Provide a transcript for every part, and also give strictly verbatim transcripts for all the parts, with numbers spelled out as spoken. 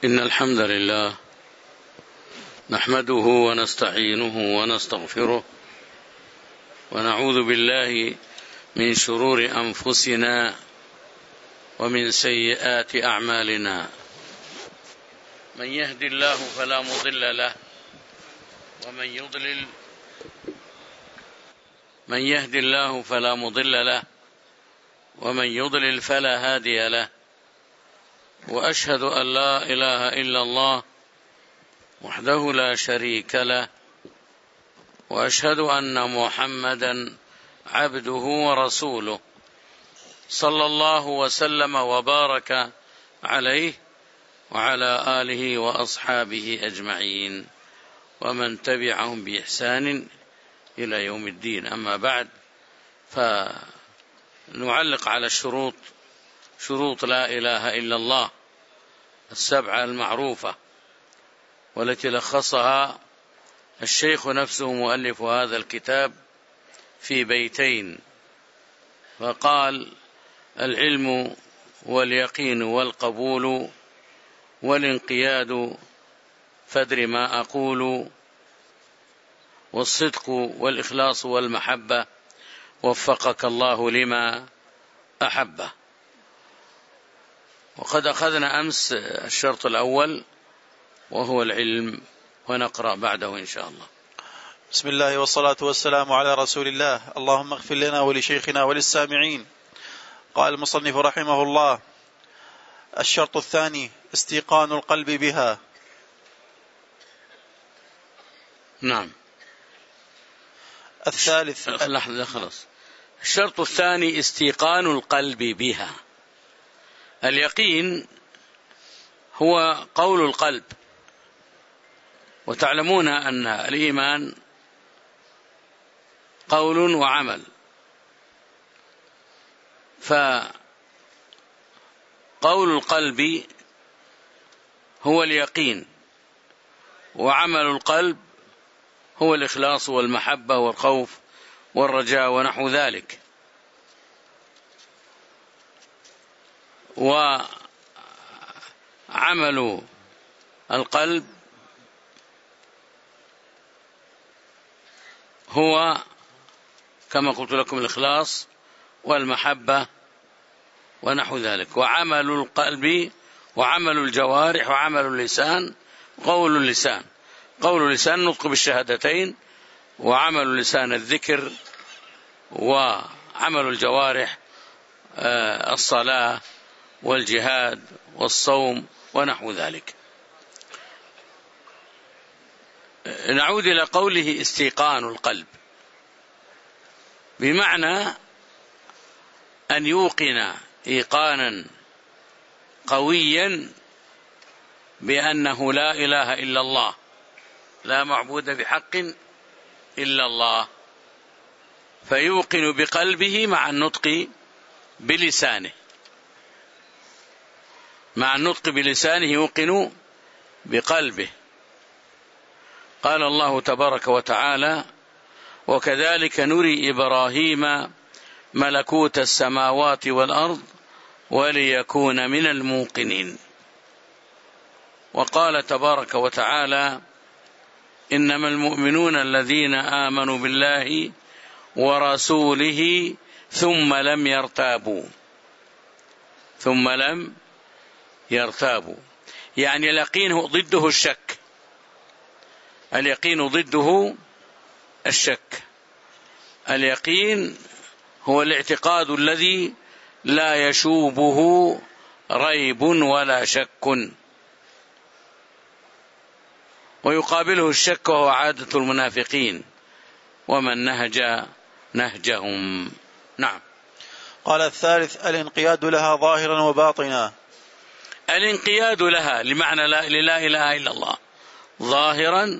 إن الحمد لله نحمده ونستعينه ونستغفره ونعوذ بالله من شرور أنفسنا ومن سيئات أعمالنا. من يهد الله فلا مضل له ومن يضلل من يهد الله فلا مضل له ومن يضلل فلا هادي له. وأشهد أن لا إله إلا الله وحده لا شريك له وأشهد أن محمدا عبده ورسوله صلى الله وسلم وبارك عليه وعلى آله وأصحابه أجمعين ومن تبعهم بإحسان إلى يوم الدين. أما بعد، فنعلق على الشروط شروط لا إله إلا الله السبعة المعروفة، والتي لخصها الشيخ نفسه مؤلف هذا الكتاب في بيتين، فقال: العلم واليقين والقبول والانقياد فادر ما أقول، والصدق والإخلاص والمحبة وفقك الله لما أحبه. وقد أخذنا أمس الشرط الأول وهو العلم، ونقرأ بعده إن شاء الله. بسم الله والصلاة والسلام على رسول الله. اللهم اغفر لنا ولشيخنا وللسامعين. قال المصنف رحمه الله: الشرط الثاني استيقان القلب بها. نعم. الثالث لحظة خلاص. الشرط الثاني استيقان القلب بها. اليقين هو قول القلب، وتعلمون أن الإيمان قول وعمل، فقول القلب هو اليقين، وعمل القلب هو الإخلاص والمحبة والخوف والرجاء ونحو ذلك. وعمل القلب هو كما قلت لكم الإخلاص والمحبة ونحو ذلك. وعمل القلب وعمل الجوارح وعمل اللسان قول اللسان. قول اللسان نطق بالشهادتين، وعمل اللسان الذكر، وعمل الجوارح الصلاة والجهاد والصوم ونحو ذلك. نعود إلى قوله استيقان القلب، بمعنى أن يوقن إيقانا قويا بأنه لا إله إلا الله، لا معبود بحق إلا الله، فيوقن بقلبه مع النطق بلسانه. مع النطق بلسانه يوقن بقلبه. قال الله تبارك وتعالى: وكذلك نري إبراهيم ملكوت السماوات والأرض وليكون من الموقنين. وقال تبارك وتعالى: إنما المؤمنون الذين آمنوا بالله ورسوله ثم لم يرتابوا ثم لم يرتابوا يعني اليقين ضده الشك. اليقين ضده الشك. اليقين هو الاعتقاد الذي لا يشوبه ريب ولا شك، ويقابله الشك وهو عادة المنافقين، ومن نهج نهجهم. نعم. قال الثالث الانقياد لها ظاهرا وباطنا. الانقياد لها لمعنى لا إله إلا الله ظاهرا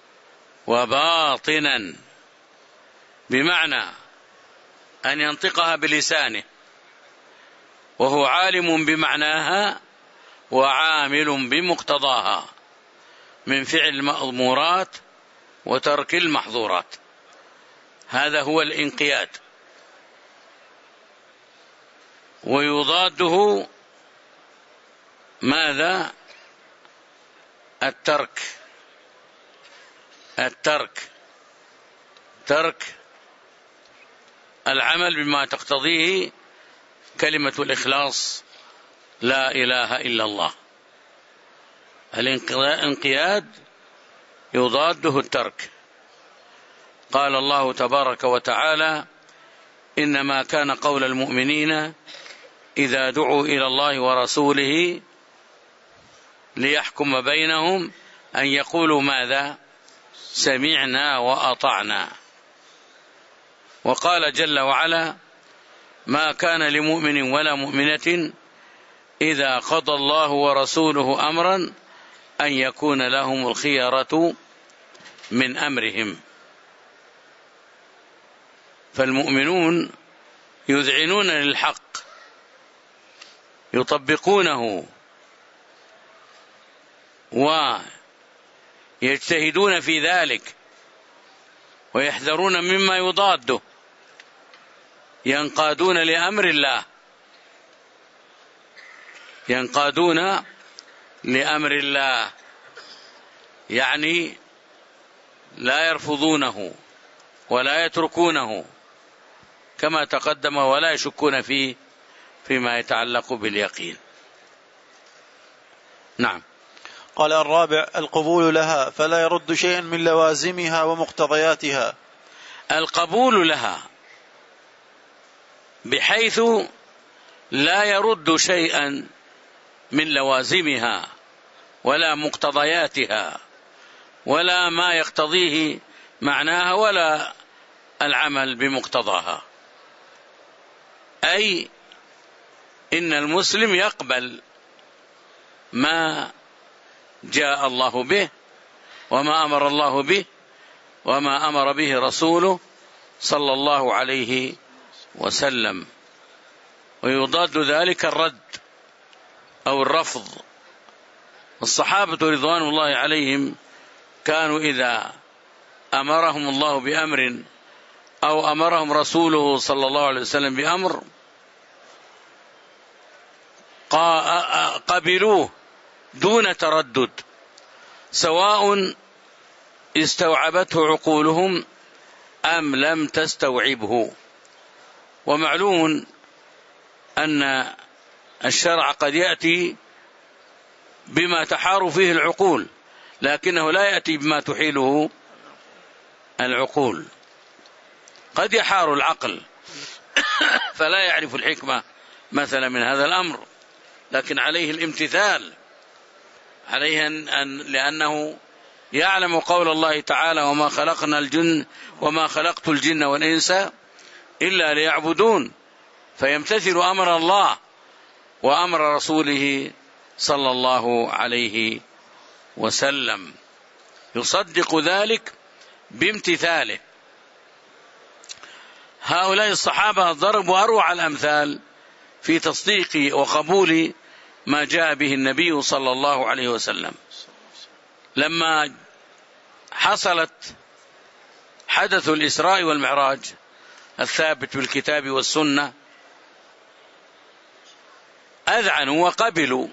وباطنا، بمعنى أن ينطقها بلسانه وهو عالم بمعناها وعامل بمقتضاها من فعل المأمورات وترك المحظورات. هذا هو الانقياد. ويضاده ماذا؟ الترك الترك ترك العمل بما تقتضيه كلمة الإخلاص لا إله إلا الله. الانقياد يضاده الترك. قال الله تبارك وتعالى: إنما كان قول المؤمنين إذا دعوا إلى الله ورسوله ليحكم بينهم أن يقولوا ماذا؟ سمعنا وأطعنا. وقال جل وعلا: ما كان لمؤمن ولا مؤمنة إذا قضى الله ورسوله أمرا أن يكون لهم الخيرة من أمرهم. فالمؤمنون يذعنون للحق، يطبقونه ويجتهدون في ذلك ويحذرون مما يضاده، ينقادون لأمر الله، ينقادون لأمر الله، يعني لا يرفضونه ولا يتركونه كما تقدم، ولا يشكون فيه فيما يتعلق باليقين. نعم. قال الرابع: القبول لها فلا يرد شيئا من لوازمها ومقتضياتها. القبول لها بحيث لا يرد شيئا من لوازمها ولا مقتضياتها ولا ما يقتضيه معناها ولا العمل بمقتضاها. أي إن المسلم يقبل ما جاء الله به وما أمر الله به وما أمر به رسوله صلى الله عليه وسلم، ويضاد ذلك الرد أو الرفض. الصحابة رضوان الله عليهم كانوا إذا أمرهم الله بأمر أو أمرهم رسوله صلى الله عليه وسلم بأمر قبلوه دون تردد، سواء استوعبته عقولهم أم لم تستوعبه. ومعلوم أن الشرع قد يأتي بما تحار فيه العقول، لكنه لا يأتي بما تحيله العقول. قد يحار العقل فلا يعرف الحكمة مثلا من هذا الأمر، لكن عليه الامتثال، عليه أن لأنه يعلم قول الله تعالى: وما خلقنا الجن وما خلقت الجن والإنس إلا ليعبدون، فيمتثل أمر الله وأمر رسوله صلى الله عليه وسلم، يصدق ذلك بامتثاله. هؤلاء الصحابة ضربوا أروع الأمثال في تصديق وقبول ما جاء به النبي صلى الله عليه وسلم. لما حصلت حدث الإسراء والمعراج الثابت بالكتاب والسنة أذعنوا وقبلوا.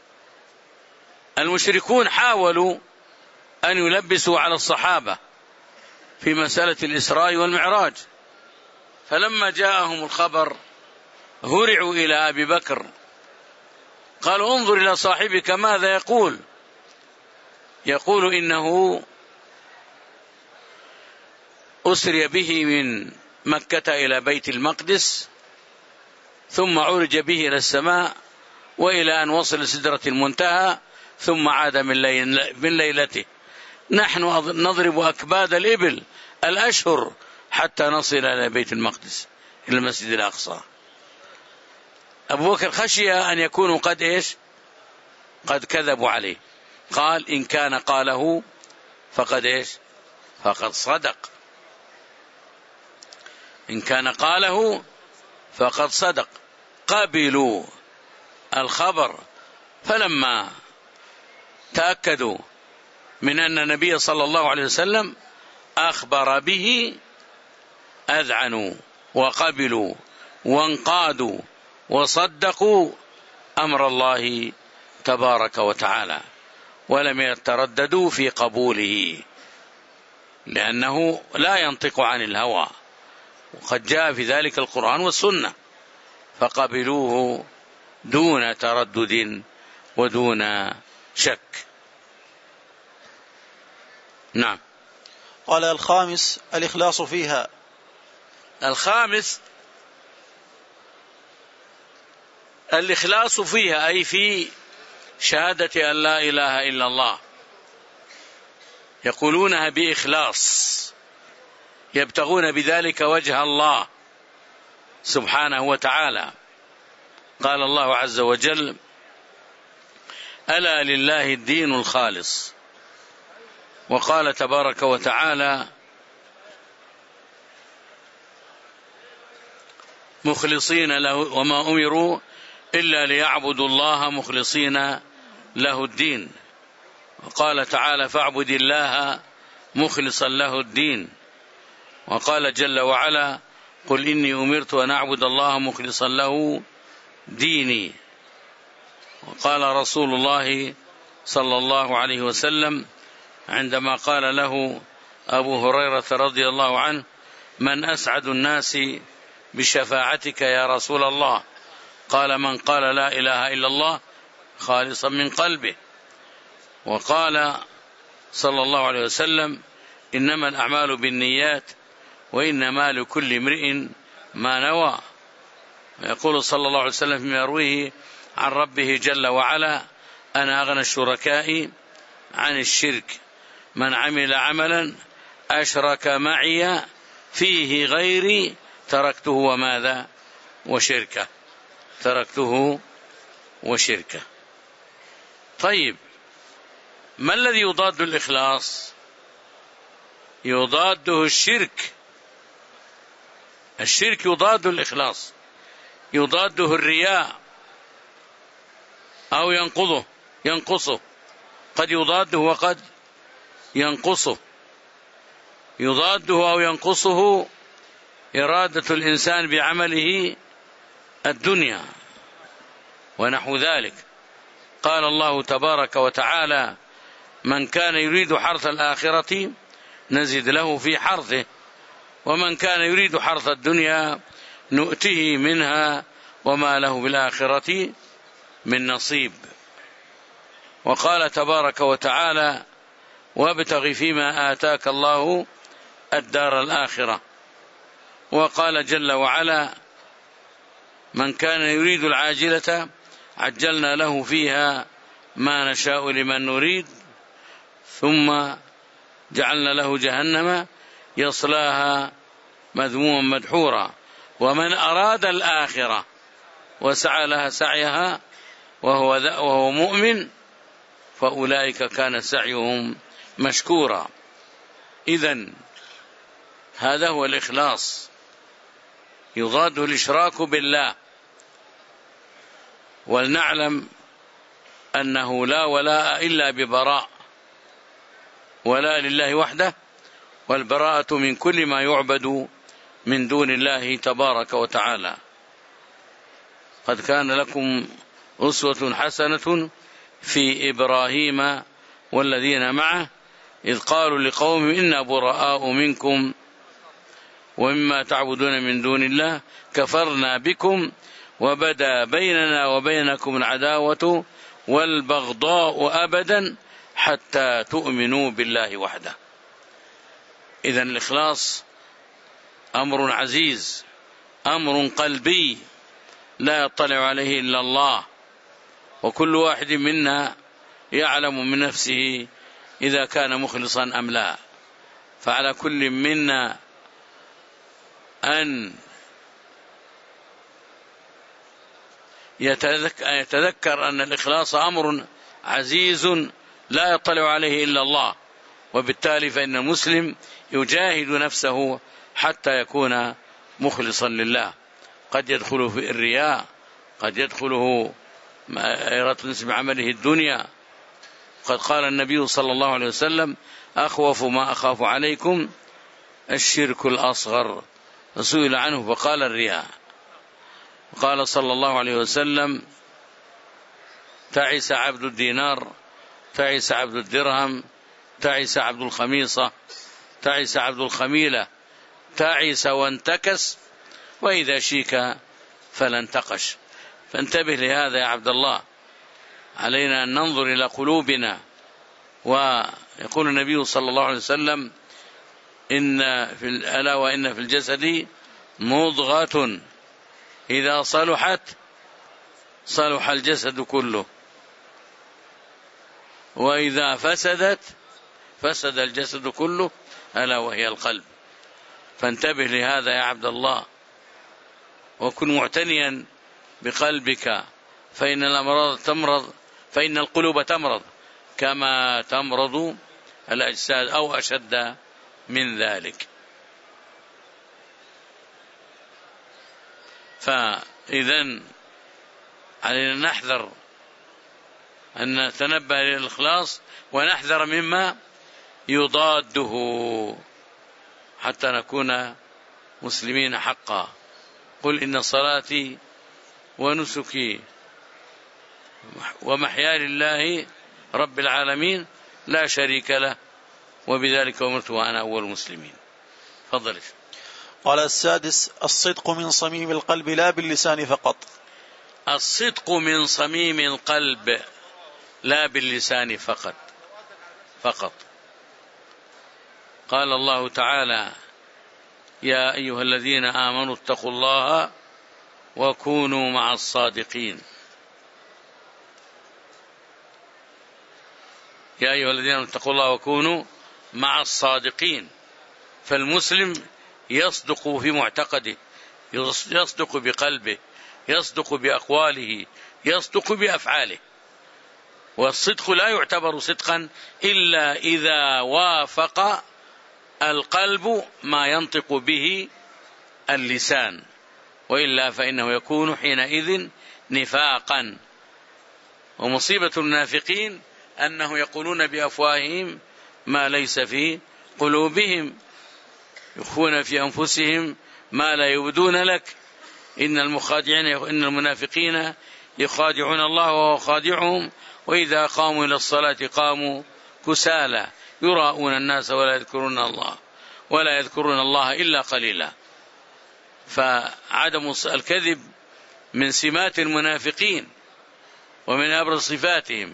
المشركون حاولوا أن يلبسوا على الصحابة في مسألة الإسراء والمعراج، فلما جاءهم الخبر هرعوا إلى أبي بكر، قالوا: انظر إلى صاحبك ماذا يقول، يقول إنه أسري به من مكة إلى بيت المقدس ثم عرج به إلى السماء وإلى أن وصل سدرة المنتهى ثم عاد من ليلته. نحن نضرب أكباد الإبل الأشهر حتى نصل إلى بيت المقدس إلى المسجد الأقصى. أبو بكر خشي أن يكونوا قد إيش قد كذبوا عليه، قال: إن كان قاله فقد إيش فقد صدق، إن كان قاله فقد صدق. قبلوا الخبر، فلما تأكدوا من أن النبي صلى الله عليه وسلم أخبر به أذعنوا وقبلوا وانقادوا وصدقوا أمر الله تبارك وتعالى. ولم يترددوا في قبوله، لأنه لا ينطق عن الهوى، وقد جاء في ذلك القرآن والسنة، فقبلوه دون تردد ودون شك. نعم. قال الخامس الإخلاص فيها. الخامس الإخلاص فيها، أي في شهادة أن لا إله إلا الله، يقولونها بإخلاص، يبتغون بذلك وجه الله سبحانه وتعالى. قال الله عز وجل: ألا لله الدين الخالص. وقال تبارك وتعالى: مخلصين له، وما أمروا إلا ليعبدوا الله مخلصين له الدين. وقال تعالى: فاعبد الله مخلصا له الدين. وقال جل وعلا: قل إني أمرت أن أعبد الله مخلصا له ديني. وقال رسول الله صلى الله عليه وسلم عندما قال له أبو هريرة رضي الله عنه: من أسعد الناس بشفاعتك يا رسول الله؟ قال: من قال لا إله إلا الله خالصا من قلبه. وقال صلى الله عليه وسلم: إنما الأعمال بالنيات وإنما لكل امرئ ما نوى. ويقول صلى الله عليه وسلم فيما يرويه عن ربه جل وعلا: أنا أغنى الشركاء عن الشرك، من عمل عملا أشرك معي فيه غيري تركته وماذا وشركه تركته وشركه. طيب، ما الذي يضاد الإخلاص؟ يضاده الشرك. الشرك يضاد الإخلاص، يضاده الرياء أو ينقضه ينقصه، قد يضاده وقد ينقصه. يضاده أو ينقصه إرادة الإنسان بعمله الدنيا ونحو ذلك. قال الله تبارك وتعالى: من كان يريد حرث الآخرة نزد له في حرثه، ومن كان يريد حرث الدنيا نؤته منها وما له بالآخرة من نصيب. وقال تبارك وتعالى: وابتغ فيما آتاك الله الدار الآخرة. وقال جل وعلا: من كان يريد العاجلة عجلنا له فيها ما نشاء لمن نريد ثم جعلنا له جهنم يصلاها مذموما مدحورا. ومن أراد الآخرة وسعى لها سعيها وهو, وهو مؤمن فأولئك كان سعيهم مشكورا. إذن هذا هو الإخلاص، يضاد الإشراك بالله. ولنعلم أنه لا ولاء إلا ببراء، ولا لله وحده، والبراءة من كل ما يعبد من دون الله تبارك وتعالى. قد كان لكم أسوة حسنة في إبراهيم والذين معه إذ قالوا لقوم إنا براء منكم ومما تعبدون من دون الله كفرنا بكم وبدا بيننا وبينكم العداوة والبغضاء أبدا حتى تؤمنوا بالله وحده. إذن الإخلاص أمر عزيز، أمر قلبي لا يطلع عليه إلا الله، وكل واحد منا يعلم من نفسه إذا كان مخلصا أم لا. فعلى كل منا أن يتذكر أن الإخلاص أمر عزيز لا يطلع عليه إلا الله، وبالتالي فإن المسلم يجاهد نفسه حتى يكون مخلصا لله. قد يدخله في الرياء، قد يدخله إرادة نسب عمله الدنيا. قد قال النبي صلى الله عليه وسلم: أخوف ما أخاف عليكم الشرك الأصغر، فسئل عنه فقال الرياء. وقال صلى الله عليه وسلم: تعس عبد الدينار تعس عبد الدرهم، تعس عبد الخميصة، تعس عبد الخميلة، تعس وانتكس، وإذا شيك فلا انتقش. فانتبه لهذا يا عبد الله، علينا أن ننظر إلى قلوبنا. ويقول النبي صلى الله عليه وسلم: إن في ألا وإن في الجسد مضغة إذا صلحت صلح الجسد كله، وإذا فسدت فسد الجسد كله، ألا وهي القلب. فانتبه لهذا يا عبد الله، وكن معتنيا بقلبك، فإن الأمراض تمرض، فإن القلوب تمرض كما تمرض الأجساد أو أشد من ذلك. فإذن علينا نحذر أن نتنبه للإخلاص، ونحذر مما يضاده حتى نكون مسلمين حقا. قل إن صلاتي ونسكي ومحياي لله رب العالمين لا شريك له، وبذلك أمرت وأنا أول المسلمين. فضل. قال السادس: الصدق من صميم القلب لا باللسان فقط. الصدق من صميم القلب لا باللسان فقط فقط قال الله تعالى: يا أيها الذين آمنوا اتقوا الله وكونوا مع الصادقين. يا أيها الذين آمنوا اتقوا الله وكونوا مع الصادقين. فالمسلم يصدق في معتقده، يصدق بقلبه، يصدق بأقواله، يصدق بأفعاله. والصدق لا يعتبر صدقا إلا إذا وافق القلب ما ينطق به اللسان، وإلا فإنه يكون حينئذ نفاقا. ومصيبة المنافقين أنه يقولون بأفواههم ما ليس في قلوبهم، يخفون في أنفسهم ما لا يبدون لك. إن المخادعين إن المنافقين يخادعون الله وهو خادعهم، وإذا قاموا إلى الصلاة قاموا كسالى يراءون الناس ولا يذكرون الله ولا يذكرون الله إلا قليلا. فعدم الكذب من سمات المنافقين ومن أبرز صفاتهم.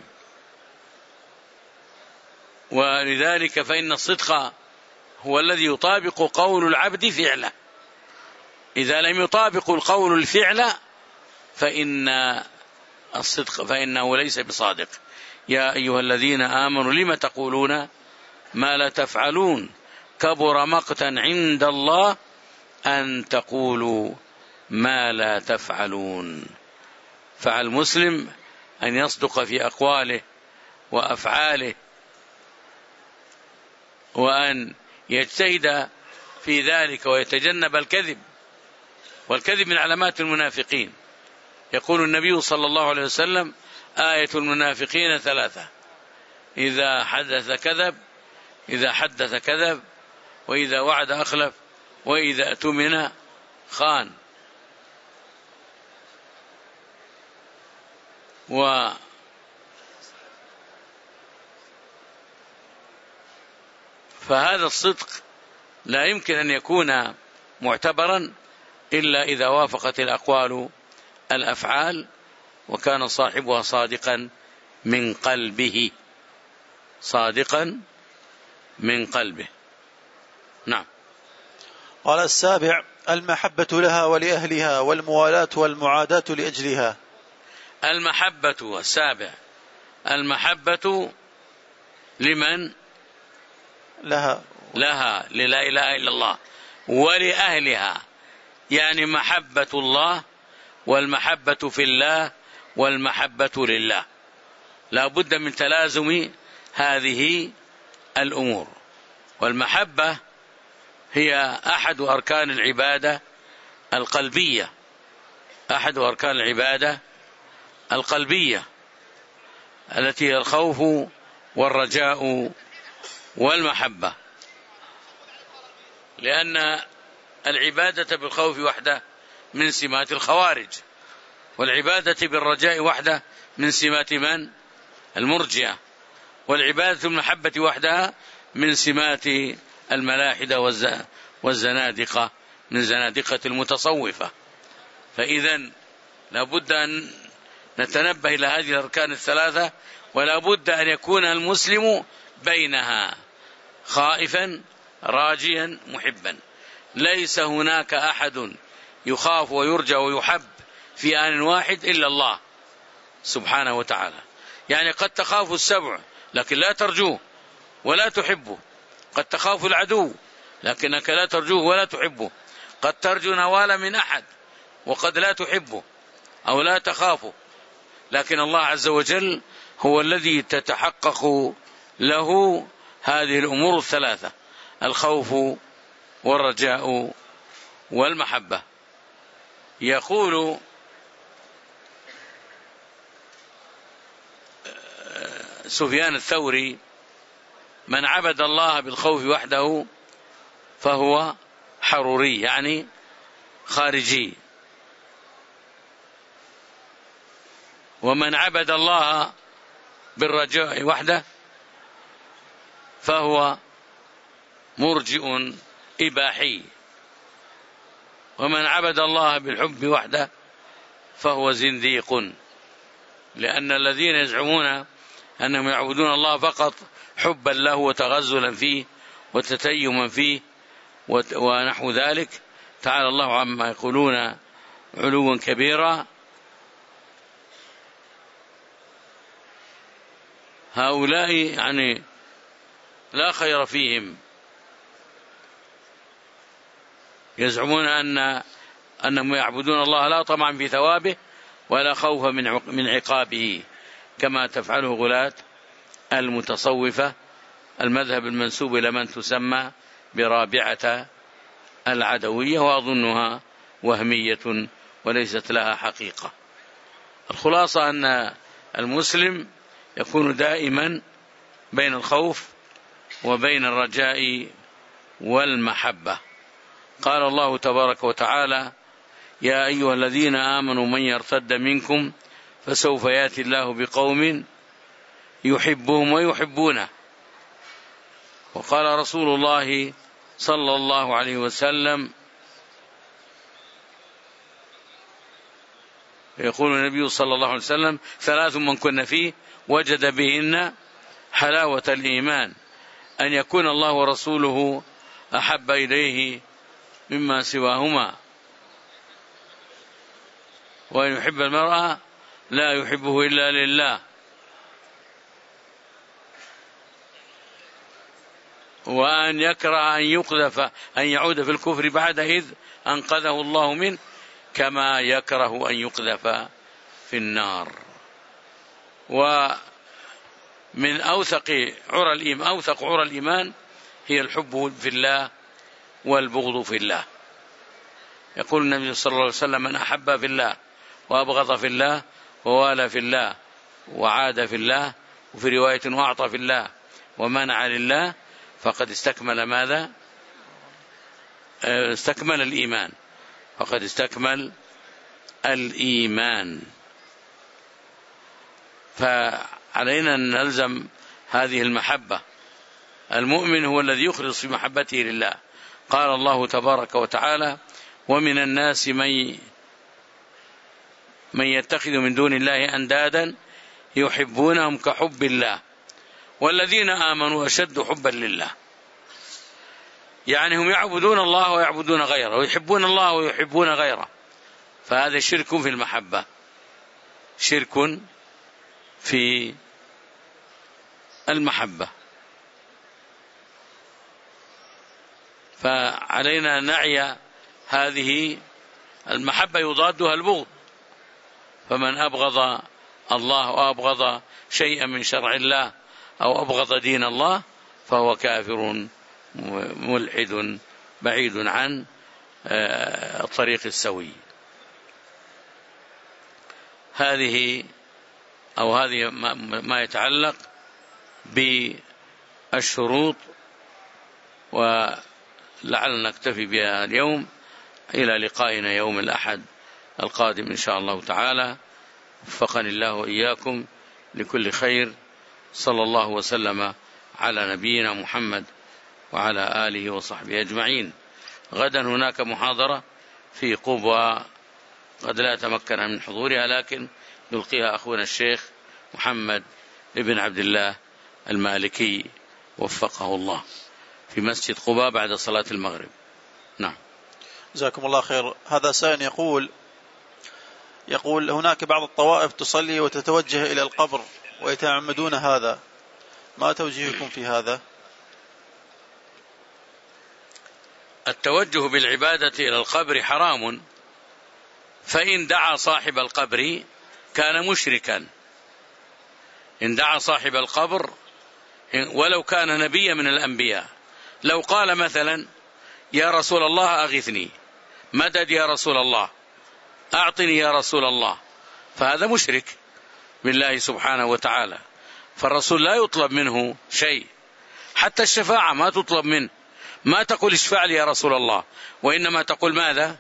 ولذلك فإن الصدق هو الذي يطابق قول العبد فعله. إذا لم يطابق القول الفعل فإن الصدق فإنه ليس بصادق. يا أيها الذين آمنوا لم تقولون ما لا تفعلون كبر مقتا عند الله أن تقولوا ما لا تفعلون. فعلى المسلم أن يصدق في أقواله وأفعاله، وأن يجتهد في ذلك ويتجنب الكذب. والكذب من علامات المنافقين. يقول النبي صلى الله عليه وسلم: آية المنافقين ثلاثة: إذا حدث كذب إذا حدث كذب وإذا وعد أخلف وإذا اؤتمن خان. و فهذا الصدق لا يمكن أن يكون معتبرا إلا إذا وافقت الأقوال الأفعال، وكان صاحبها صادقا من قلبه صادقا من قلبه. نعم. قال السابع: المحبة لها ولأهلها والموالاة والمعاداة لأجلها. المحبة السابع المحبة لمن؟ لها لها للا إله إلا الله، ولأهلها، يعني محبة الله والمحبة في الله والمحبة لله. لا بد من تلازم هذه الأمور. والمحبة هي أحد أركان العبادة القلبية أحد أركان العبادة القلبية التي هي الخوف والرجاء والمحبة. لأن العبادة بالخوف وحده من سمات الخوارج، والعبادة بالرجاء وحده من سمات من؟ المرجئة. والعبادة المحبة وحدها من سمات الملاحدة والزنادقة، من زنادقة المتصوفة. فإذا لابد أن نتنبه إلى هذه الأركان الثلاثة، ولا بد أن يكون المسلم بينها خائفا راجيا محبا. ليس هناك أحد يخاف ويرجى ويحب في آن واحد إلا الله سبحانه وتعالى. يعني قد تخاف السبع لكن لا ترجوه ولا تحبه، قد تخاف العدو لكنك لا ترجوه ولا تحبه، قد ترجو نوال من أحد وقد لا تحبه أو لا تخافه، لكن الله عز وجل هو الذي تتحقق له هذه الأمور الثلاثة: الخوف والرجاء والمحبة. يقول سفيان الثوري: من عبد الله بالخوف وحده فهو حروري، يعني خارجي، ومن عبد الله بالرجاء وحده فهو مرجئ إباحي، ومن عبد الله بالحب وحده فهو زنديق. لأن الذين يزعمون أنهم يعبدون الله فقط حبا له وتغزلا فيه وتتيما فيه ونحو ذلك، تعالى الله عما يقولون علوا كبيرا، هؤلاء يعني لا خير فيهم. يزعمون أن أنهم يعبدون الله لا طمعا في ثوابه ولا خوفا من عقابه، كما تفعله غلاة المتصوفة، المذهب المنسوب إلى من تسمى برابعة العدوية، وأظنها وهمية وليست لها حقيقة. الخلاصة أن المسلم يكون دائما بين الخوف وبين الرجاء والمحبة. قال الله تبارك وتعالى: يا أيها الذين آمنوا من يرتد منكم فسوف يأتي الله بقوم يحبهم ويحبونه. وقال رسول الله صلى الله عليه وسلم: يقول النبي صلى الله عليه وسلم: ثلاث من كن فيه وجد بهن حلاوة الإيمان: أن يكون الله ورسوله أحب إليه مما سواهما، وأن يحب المرأة لا يحبه إلا لله، وأن يكره أن يقذف أن يعود في الكفر بعد إذ أنقذه الله منه، كما يكره أن يقذف في النار. ومن أوثق عرى الإيمان أوثق عرى الإيمان هي الحب في الله والبغض في الله. يقول النبي صلى الله عليه وسلم: من أحب في الله وأبغض في الله ووالى في الله وعاد في الله، وفي رواية وأعطى في الله ومنع لله، فقد استكمل ماذا؟ استكمل الإيمان، فقد استكمل الإيمان. فعلينا أن نلزم هذه المحبة. المؤمن هو الذي يخلص في محبته لله. قال الله تبارك وتعالى: ومن الناس من من يتخذ من دون الله أندادا يحبونهم كحب الله والذين آمنوا أشد حبا لله. يعني هم يعبدون الله ويعبدون غيره، ويحبون الله ويحبون غيره، فهذا شرك في المحبة، شرك في المحبة. فعلينا أن نعي هذه المحبة يضادها البغض، فمن أبغض الله وأبغض شيئا من شرع الله أو أبغض دين الله فهو كافر ملحد بعيد عن الطريق السوي. هذه أو هذه ما يتعلق بالشروط، ولعلنا نكتفي بها اليوم، إلى لقائنا يوم الأحد القادم إن شاء الله تعالى. وفقني الله وإياكم لكل خير. صلى الله وسلم على نبينا محمد وعلى آله وصحبه أجمعين. غدا هناك محاضرة في قبوة قد لا تمكن من حضورها، لكن يلقيها أخونا الشيخ محمد ابن عبد الله المالكي وفقه الله في مسجد قباء بعد صلاة المغرب. نعم. جزاكم الله خير. هذا سائل يقول يقول هناك بعض الطوائف تصلي وتتوجه إلى القبر ويتعمدون هذا، ما توجيهكم في هذا؟ التوجه بالعبادة إلى القبر حرام، فإن دعا صاحب القبر كان مشركا. إن دعا صاحب القبر ولو كان نبيا من الأنبياء، لو قال مثلا يا رسول الله أغثني، مدد يا رسول الله، أعطني يا رسول الله، فهذا مشرك بالله سبحانه وتعالى. فالرسول لا يطلب منه شيء، حتى الشفاعة ما تطلب منه، ما تقول اشفع لي يا رسول الله، وإنما تقول ماذا؟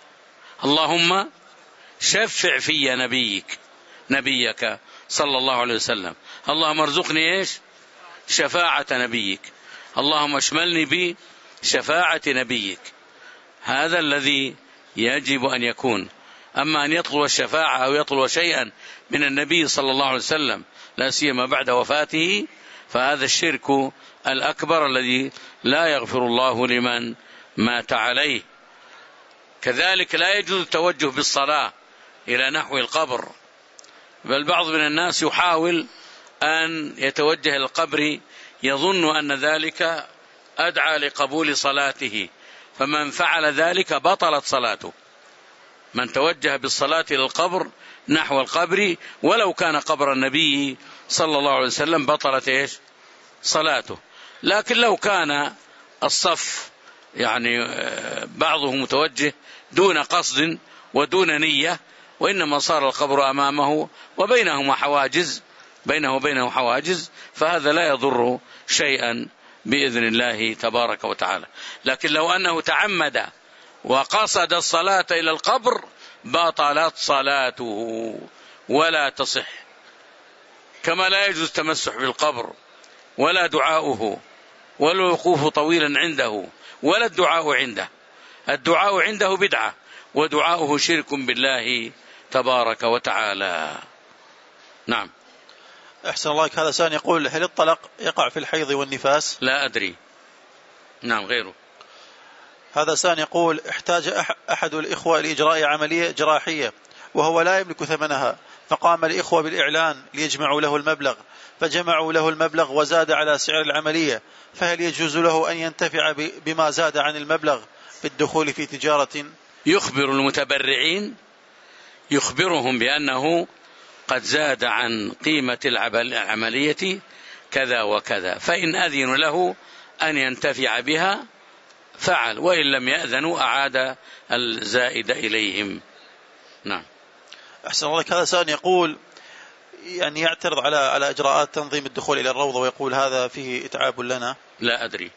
اللهم شفع في نبيك نبيك صلى الله عليه وسلم، اللهم ارزقني ايش؟ شفاعة نبيك، اللهم اشملني بشفاعة نبيك. هذا الذي يجب أن يكون. أما أن يطلب الشفاعة أو يطلب شيئا من النبي صلى الله عليه وسلم لا سيما بعد وفاته، فهذا الشرك الأكبر الذي لا يغفر الله لمن مات عليه. كذلك لا يجوز التوجه بالصلاة إلى نحو القبر، بل بعض من الناس يحاول أن يتوجه إلى القبر يظن أن ذلك أدعى لقبول صلاته، فمن فعل ذلك بطلت صلاته. من توجه بالصلاة إلى القبر نحو القبر ولو كان قبر النبي صلى الله عليه وسلم بطلت إيش؟ صلاته. لكن لو كان الصف يعني بعضه متوجه دون قصد ودون نية، وإنما صار القبر أمامه وبينهما حواجز بينه وبينه حواجز، فهذا لا يضر شيئا بإذن الله تبارك وتعالى. لكن لو أنه تعمد وقصد الصلاة إلى القبر بطلت صلاته ولا تصح. كما لا يجوز التمسح بالقبر ولا دعاؤه ولا الوقوف طويلا عنده ولا الدعاء عنده. الدعاء عنده بدعة ودعاؤه شرك بالله تبارك وتعالى. نعم. أحسن الله. هذا سائل يقول هل الطلاق يقع في الحيض والنفاس؟ لا أدري. نعم. غيره. هذا سائل يقول احتاج أحد الإخوة لإجراء عملية جراحية وهو لا يملك ثمنها، فقام الإخوة بالإعلان ليجمعوا له المبلغ، فجمعوا له المبلغ وزاد على سعر العملية، فهل يجوز له أن ينتفع بما زاد عن المبلغ بالدخول في تجارة؟ يخبر المتبرعين، يخبرهم بأنه قد زاد عن قيمة العملية كذا وكذا، فإن أذنوا له أن ينتفع بها فعل، وإن لم يأذنوا أعاد الزائد إليهم. نعم. أحسن الله. هذا سائل يقول يعني يعترض على على إجراءات تنظيم الدخول إلى الروضة ويقول هذا فيه إتعاب لنا. لا أدري.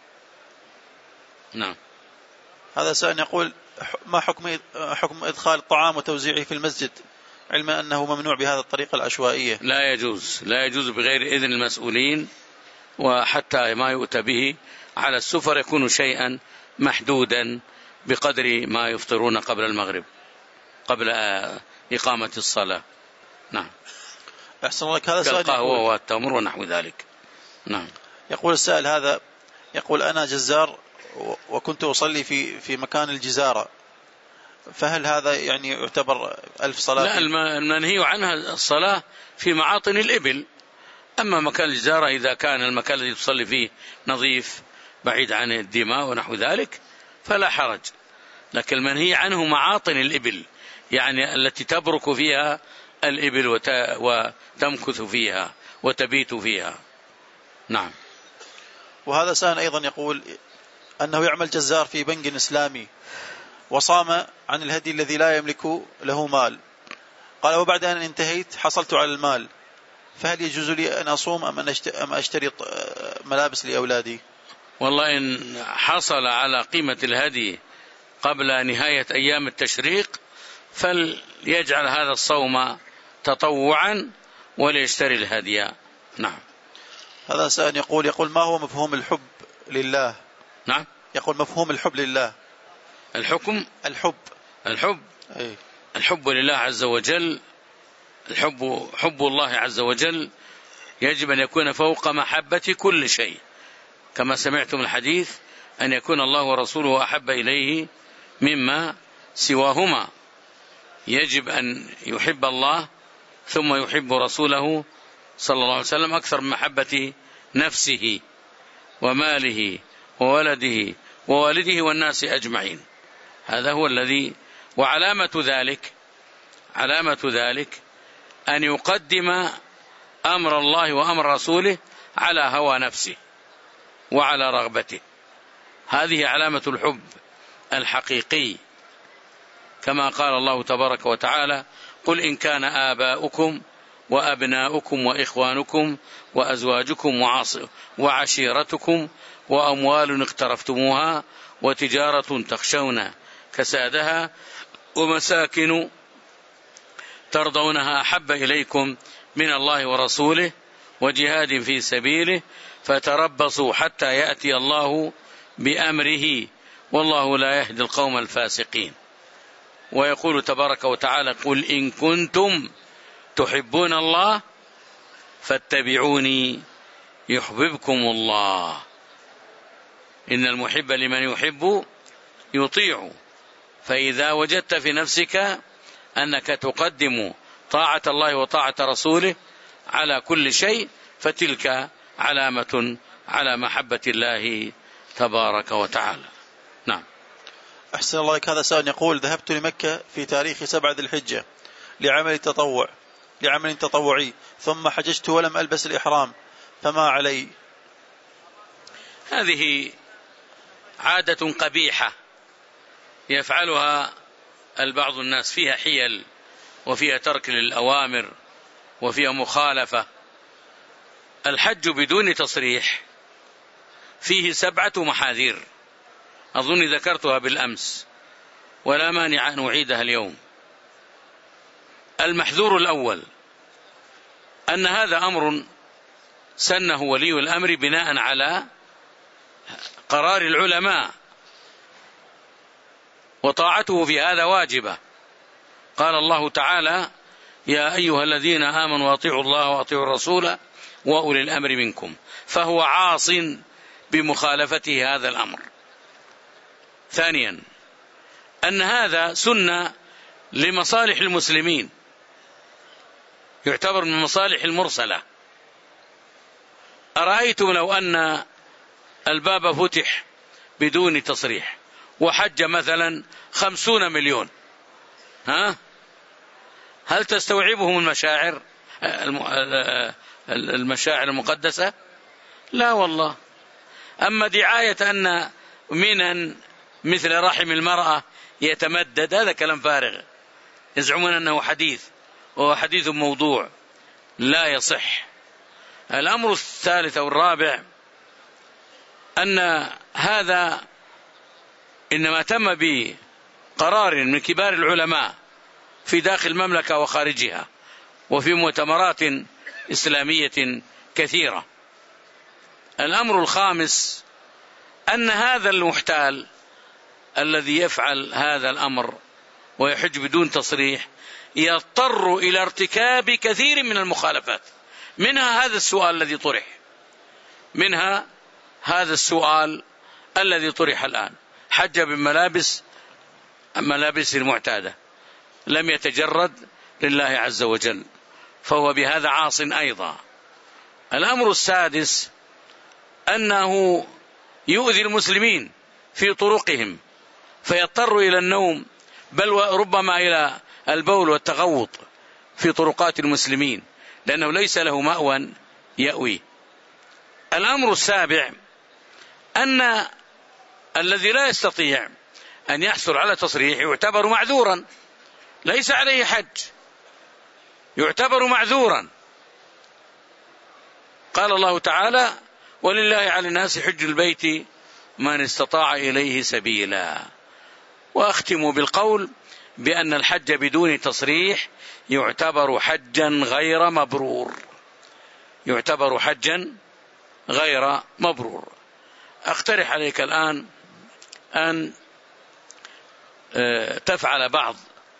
نعم. هذا سائل يقول ما حكم حكم إدخال الطعام وتوزيعه في المسجد، علما أنه ممنوع بهذا الطريقة العشوائية؟ لا يجوز، لا يجوز بغير إذن المسؤولين، وحتى ما يؤتى به على السفر يكون شيئا محدودا بقدر ما يفطرون قبل المغرب قبل إقامة الصلاة. نعم. أحسن الله. هذا سؤال كالقهوة والتمر ونحو ذلك. نعم. يقول السائل هذا يقول أنا جزار وكنت أصلي في في مكان الجزارة، فهل هذا يعني يعتبر ألف صلاة؟ لا، المنهي عنها الصلاة في معاطن الإبل. أما مكان الجزارة إذا كان المكان الذي تصلي فيه نظيف بعيد عن الدماء ونحو ذلك فلا حرج، لكن المنهي عنه معاطن الإبل، يعني التي تبرك فيها الإبل وتمكث فيها وتبيت فيها. نعم. وهذا سائل أيضا يقول أنه يعمل جزار في بنك إسلامي وصام عن الهدي الذي لا يملك له مال، قال وبعد أن انتهيت حصلت على المال، فهل يجوز لي أن أصوم أم أشتري ملابس لأولادي؟ والله إن حصل على قيمة الهدي قبل نهاية أيام التشريق فليجعل هذا الصوم تطوعا وليشتري الهدي نعم. هذا سائل يقول يقول ما هو مفهوم الحب لله؟ نعم. يقول مفهوم الحب لله. الحكم الحب الحب أي. الحب لله عز وجل، الحب حب الله عز وجل يجب أن يكون فوق محبة كل شيء، كما سمعتم الحديث أن يكون الله ورسوله أحب إليه مما سواهما. يجب أن يحب الله ثم يحب رسوله صلى الله عليه وسلم أكثر من محبة نفسه وماله وولده ووالده والناس أجمعين. هذا هو الذي، وعلامة ذلك علامة ذلك أن يقدم أمر الله وأمر رسوله على هوى نفسه وعلى رغبته. هذه علامة الحب الحقيقي، كما قال الله تبارك وتعالى: قل إن كان آباؤكم وأبناؤكم وإخوانكم وأزواجكم وعشيرتكم وأموال اقترفتموها وتجارة تخشون كسادها ومساكن ترضونها أحب إليكم من الله ورسوله وجهاد في سبيله فتربصوا حتى يأتي الله بأمره والله لا يهدي القوم الفاسقين. ويقول تبارك وتعالى: قل إن كنتم تحبون الله فاتبعوني يحببكم الله إن المحب لمن يحب يطيع. فإذا وجدت في نفسك أنك تقدم طاعة الله وطاعة رسوله على كل شيء فتلك علامة على محبة الله تبارك وتعالى. نعم. أحسن الله إليك. هذا سؤال يقول: ذهبت لمكة في تاريخ سبعة ذي الحجة لعمل تطوع لعمل تطوعي ثم حججت ولم ألبس الإحرام فما علي؟ هذه عادة قبيحة يفعلها البعض الناس، فيها حيل وفيها ترك للأوامر وفيها مخالفة. الحج بدون تصريح فيه سبعة محاذير أظن ذكرتها بالأمس ولا مانع أن أعيدها اليوم. المحذور الأول أن هذا أمر سنه ولي الأمر بناء على قرار العلماء وطاعته في هذا واجبة. قال الله تعالى: يا أيها الذين آمنوا أطيعوا الله وأطيعوا الرسول وأولي الأمر منكم، فهو عاص بمخالفته هذا الأمر. ثانيا أن هذا سنة لمصالح المسلمين، يعتبر من مصالح المرسلة. أرأيتم لو أن الباب فتح بدون تصريح وحج مثلا خمسون مليون، ها هل تستوعبهم المشاعر المشاعر المقدسة؟ لا والله. أما دعاية أن منا مثل رحم المرأة يتمدد، هذا كلام فارغ، يزعمون أنه حديث وهو حديث موضوع لا يصح. الأمر الثالث أو الرابع أن هذا إنما تم بقرار من كبار العلماء في داخل المملكة وخارجها وفي مؤتمرات إسلامية كثيرة. الأمر الخامس أن هذا المحتال الذي يفعل هذا الأمر ويحج بدون تصريح يضطر إلى ارتكاب كثير من المخالفات، منها هذا السؤال الذي طرح منها هذا السؤال الذي طرح الآن: حج بملابس ملابس المعتادة لم يتجرد لله عز وجل، فهو بهذا عاص أيضا. الأمر السادس أنه يؤذي المسلمين في طرقهم فيضطر إلى النوم، بل وربما إلى البول والتغوط في طرقات المسلمين لأنه ليس له مأوى يأوي. الأمر السابع أن الذي لا يستطيع أن يحصل على تصريح يعتبر معذورا، ليس عليه حج، يعتبر معذورا. قال الله تعالى: ولله على الناس حج البيت من استطاع إليه سبيلا. وأختم بالقول بأن الحج بدون تصريح يعتبر حجا غير مبرور، يعتبر حجا غير مبرور. أقترح عليك الآن أن تفعل بعض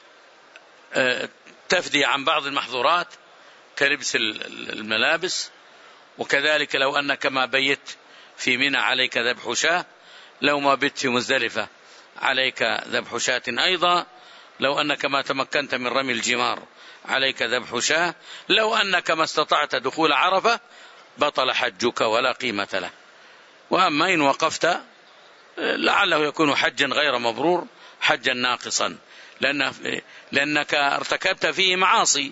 تفدي عن بعض المحظورات كلبس الملابس، وكذلك لو أنك ما بيت في منى عليك ذبح شاة، لو ما بيت في مزدلفة عليك ذبح شاة أيضا، لو أنك ما تمكنت من رمي الجمار عليك ذبح شاة، لو أنك ما استطعت دخول عرفة بطل حجك ولا قيمة له. وأما إن وقفت لعله يكون حجا غير مبرور، حجا ناقصا، لأن لأنك ارتكبت فيه معاصي.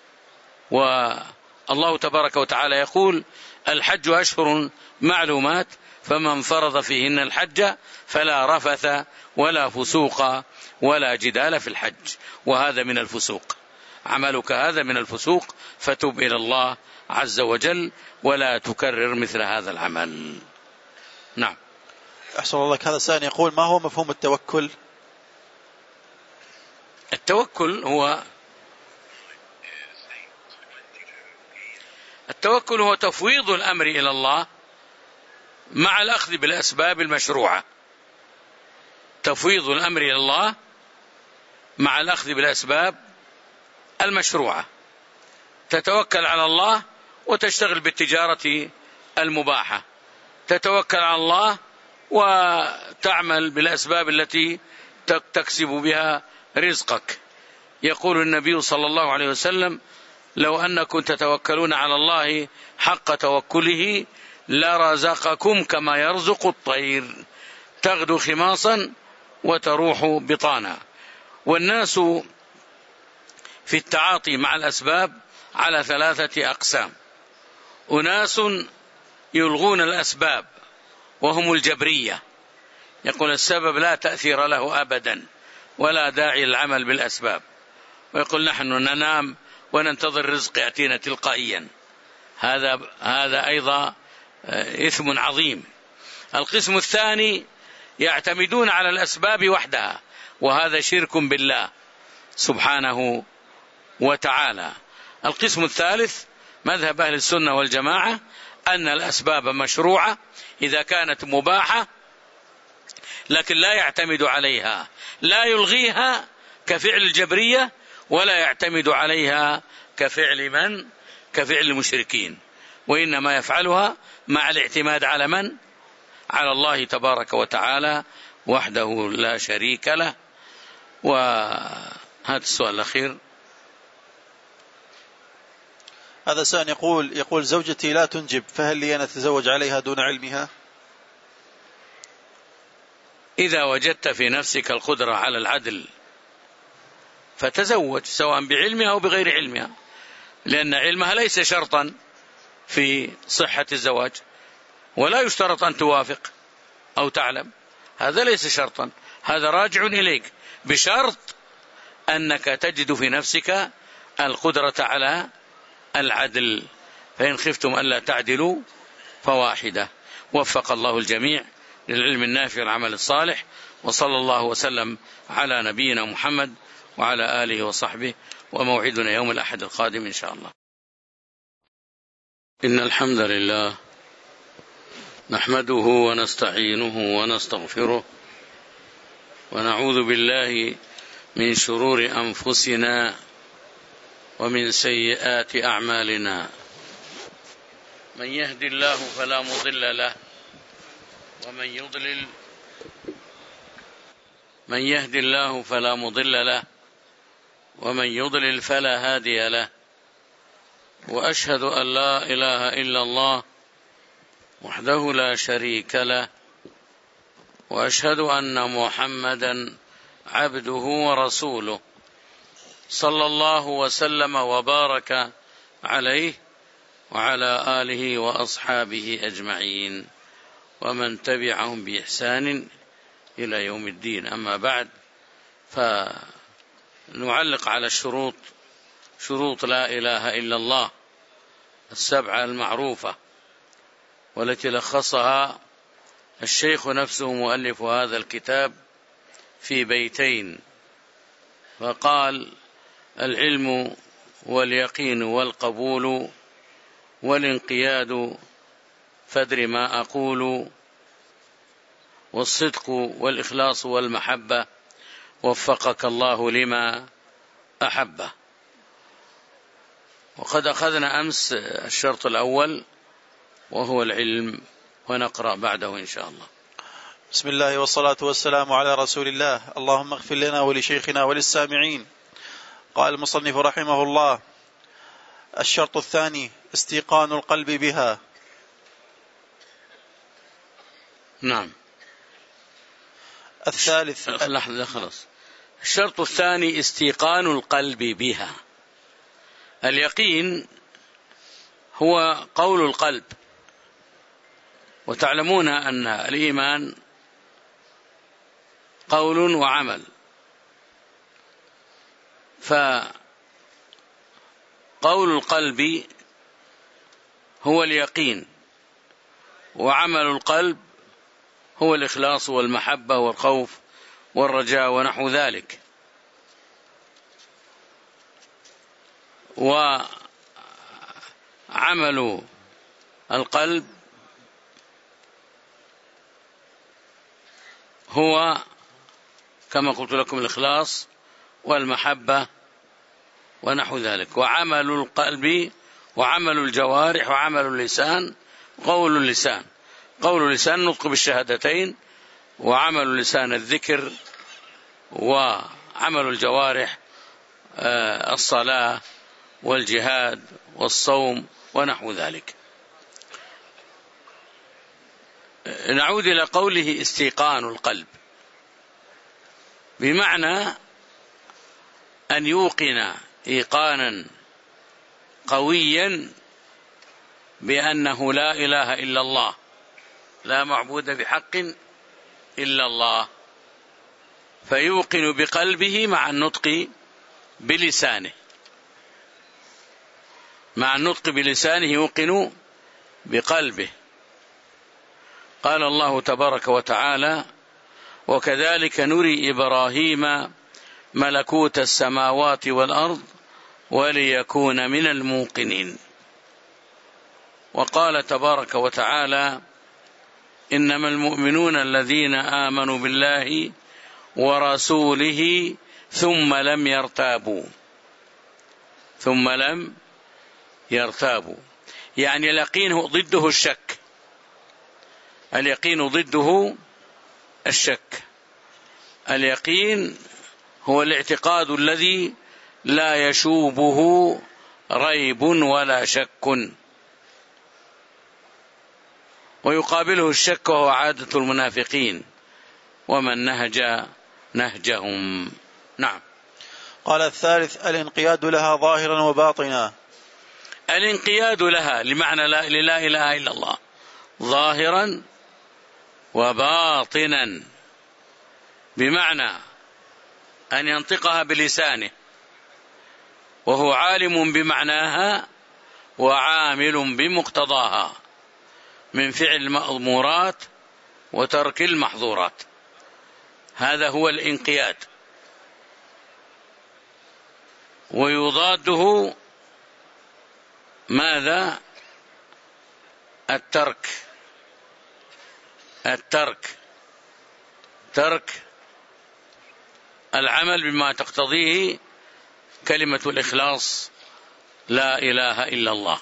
والله تبارك وتعالى يقول: الحج أشهر معلومات فمن فرض فيهن الحج فلا رفث ولا فسوق ولا جدال في الحج. وهذا من الفسوق، عملك هذا من الفسوق، فتب إلى الله عز وجل ولا تكرر مثل هذا العمل. نعم. أحسن الله لك. هذا سائل يقول: ما هو مفهوم التوكل؟ التوكل هو التوكل هو تفويض الأمر إلى الله مع الأخذ بالأسباب المشروعة. تفويض الأمر إلى الله مع الأخذ بالأسباب المشروعة. تتوكل على الله وتشتغل بالتجارة المباحة، تتوكل على الله وتعمل بالأسباب التي تكسب بها رزقك. يقول النبي صلى الله عليه وسلم: لو أنكم تتوكلون على الله حق توكله لرزقكم كما يرزق الطير تغدو خماصا وتروح بطانا. والناس في التعاطي مع الأسباب على ثلاثة أقسام: أناس يلغون الأسباب وهم الجبرية، يقول السبب لا تأثير له أبدا ولا داعي للعمل بالأسباب، ويقول نحن ننام وننتظر رزق يأتينا تلقائيا. هذا هذا أيضا إثم عظيم. القسم الثاني يعتمدون على الأسباب وحدها، وهذا شرك بالله سبحانه وتعالى. القسم الثالث مذهب أهل السنة والجماعة أن الأسباب مشروعة إذا كانت مباحة، لكن لا يعتمد عليها، لا يلغيها كفعل الجبرية ولا يعتمد عليها كفعل من كفعل المشركين، وإنما يفعلها مع الاعتماد على من؟ على الله تبارك وتعالى وحده لا شريك له. وهذا السؤال الأخير. هذا سائل يقول يقول زوجتي لا تنجب، فهل لي أن أتزوج عليها دون علمها؟ إذا وجدت في نفسك القدرة على العدل فتزوج، سواء بعلمها أو بغير علمها، لأن علمها ليس شرطا في صحة الزواج، ولا يشترط أن توافق أو تعلم، هذا ليس شرطا، هذا راجع إليك، بشرط أنك تجد في نفسك القدرة على العدل. فإن خفتم ألا تعدلوا فواحدة. وفق الله الجميع للعلم النافع والعمل الصالح، وصلى الله وسلم على نبينا محمد وعلى آله وصحبه، وموعدنا يوم الأحد القادم إن شاء الله. إن الحمد لله نحمده ونستعينه ونستغفره، ونعوذ بالله من شرور أنفسنا ومن سيئات أعمالنا. من يهد الله فلا مضل له ومن يضلل من يهد الله فلا مضل له ومن يضلل فلا هادي له. وأشهد أن لا إله إلا الله وحده لا شريك له، وأشهد أن محمدا عبده ورسوله صلى الله وسلم وبارك عليه وعلى آله وأصحابه أجمعين ومن تبعهم بإحسان إلى يوم الدين. أما بعد، فنعلق على الشروط، شروط لا إله إلا الله السبعة المعروفة، والتي لخصها الشيخ نفسه مؤلف هذا الكتاب في بيتين، فقال: العلم واليقين والقبول والانقياد فادر ما أقول، والصدق والإخلاص والمحبة، وفقك الله لما أحبه. وقد أخذنا أمس الشرط الأول وهو العلم، ونقرأ بعده إن شاء الله. بسم الله والصلاة والسلام على رسول الله. اللهم اغفر لنا ولشيخنا وللسامعين. قال المصنف رحمه الله: الشرط الثاني استيقان القلب بها. نعم. الثالث لحظة خلاص. الشرط الثاني استيقان القلب بها. اليقين هو قول القلب، وتعلمون أن الإيمان قول وعمل، فقول القلب هو اليقين، وعمل القلب هو الإخلاص والمحبة والخوف والرجاء ونحو ذلك. وعمل القلب هو كما قلت لكم الإخلاص والمحبة ونحو ذلك. وعمل القلب وعمل الجوارح وعمل اللسان قول اللسان. قول اللسان نطق بالشهادتين، وعمل اللسان الذكر، وعمل الجوارح الصلاة والجهاد والصوم ونحو ذلك. نعود إلى قوله استيقان القلب، بمعنى أن يوقن إيقانا قويا بأنه لا إله إلا الله، لا معبود بحق إلا الله، فيوقن بقلبه مع النطق بلسانه. مع النطق بلسانه يوقن بقلبه. قال الله تبارك وتعالى: وكذلك نري إبراهيم ملكوت السماوات والأرض وليكون من الموقنين. وقال تبارك وتعالى: إنما المؤمنون الذين آمنوا بالله ورسوله ثم لم يرتابوا. ثم لم يرتابوا يعني اليقين ضده الشك. اليقين ضده الشك. اليقين هو الاعتقاد الذي لا يشوبه ريب ولا شك، ويقابله الشك وهو عادة المنافقين ومن نهج نهجهم. نعم. قال الثالث الانقياد لها ظاهرا وباطنا. الانقياد لها لمعنى لا إله إلا الله ظاهرا وباطنا، بمعنى أن ينطقها بلسانه وهو عالم بمعناها وعامل بمقتضاها من فعل المأمورات وترك المحظورات. هذا هو الانقياد. ويضاده ماذا؟ الترك. الترك ترك العمل بما تقتضيه كلمة الإخلاص لا إله إلا الله.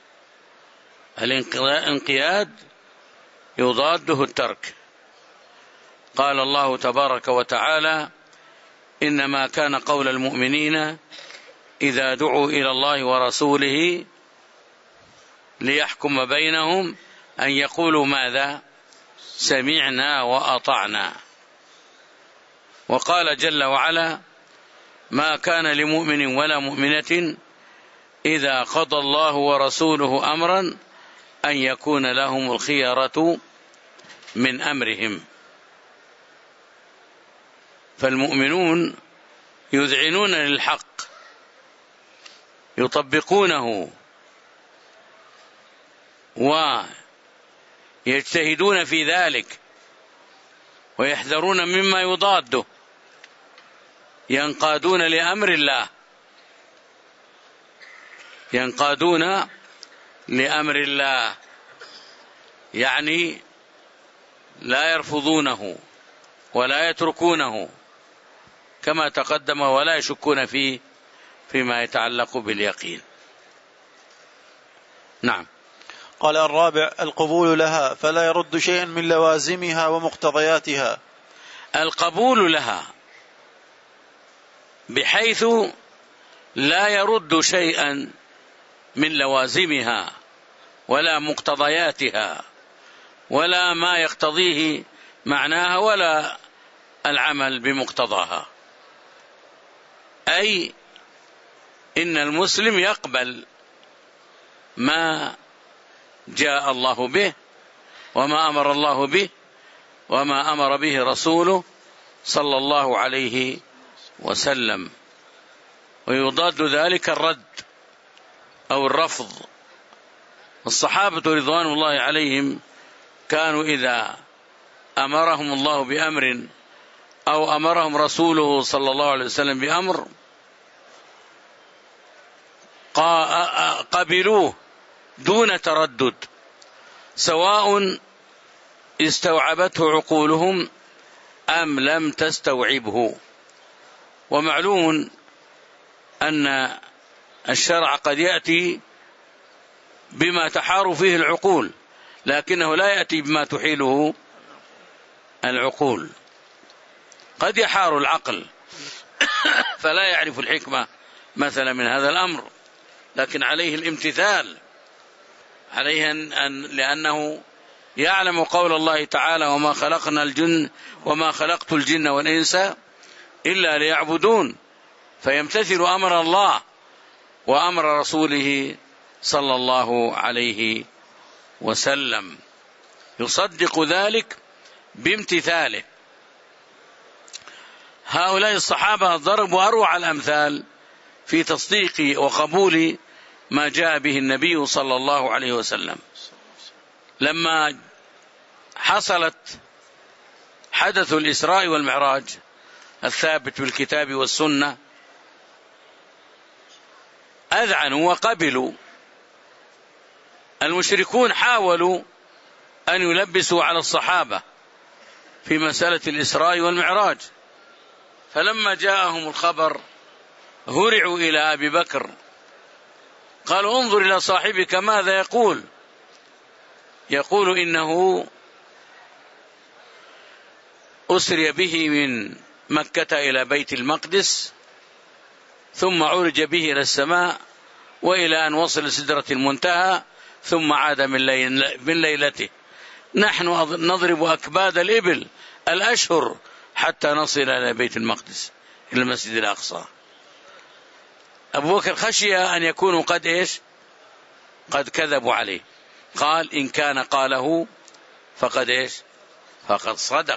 الانقياد يضاده الترك. قال الله تبارك وتعالى: إنما كان قول المؤمنين إذا دعوا إلى الله ورسوله ليحكم بينهم أن يقولوا ماذا؟ سمعنا وأطعنا. وقال جل وعلا: ما كان لمؤمن ولا مؤمنة إذا قضى الله ورسوله أمرا أن يكون لهم الخيرة من أمرهم. فالمؤمنون يذعنون للحق، يطبقونه ويجتهدون في ذلك ويحذرون مما يضاده، ينقادون لأمر الله، ينقادون لأمر الله، يعني لا يرفضونه ولا يتركونه كما تقدم، ولا يشكون فيه فيما يتعلق باليقين. نعم. قال الرابع: القبول لها فلا يرد شيئا من لوازمها ومقتضياتها. القبول لها بحيث لا يرد شيئا من لوازمها ولا مقتضياتها ولا ما يقتضيه معناها ولا العمل بمقتضاها، أي إن المسلم يقبل ما جاء الله به وما أمر الله به وما أمر به رسوله صلى الله عليه وسلم، ويضاد ذلك الرد أو الرفض. الصحابة رضوان الله عليهم كانوا إذا أمرهم الله بأمر أو أمرهم رسوله صلى الله عليه وسلم بأمر قبلوه دون تردد، سواء استوعبته عقولهم أم لم تستوعبه. ومعلوم أن الشرع قد يأتي بما تحار فيه العقول، لكنه لا يأتي بما تحيله العقول. قد يحار العقل فلا يعرف الحكمة مثلا من هذا الأمر، لكن عليه الامتثال، عليه أن لأنه يعلم قول الله تعالى: وما خلقنا الجن وما خلقت الجن والإنس إلا ليعبدون، فيمتثل أمر الله وأمر رسوله صلى الله عليه وسلم، يصدق ذلك بامتثاله. هؤلاء الصحابة ضربوا أروع الأمثال في تصديق وقبول ما جاء به النبي صلى الله عليه وسلم. لما حصلت حدث الإسراء والمعراج الثابت بالكتاب والسنة أذعنوا وقبلوا. المشركون حاولوا أن يلبسوا على الصحابة في مسألة الإسراء والمعراج، فلما جاءهم الخبر هرعوا إلى أبي بكر، قالوا: انظر إلى صاحبك ماذا يقول، يقول إنه أسري به من مكة إلى بيت المقدس ثم عرج به إلى السماء وإلى أن وصل سدرة المنتهى ثم عاد من ليلته، نحن نضرب أكباد الإبل الأشهر حتى نصل إلى بيت المقدس إلى المسجد الأقصى. أبو بكر خشي أن يكونوا قد إيش قد كذبوا عليه، قال: إن كان قاله فقد إيش فقد صدق،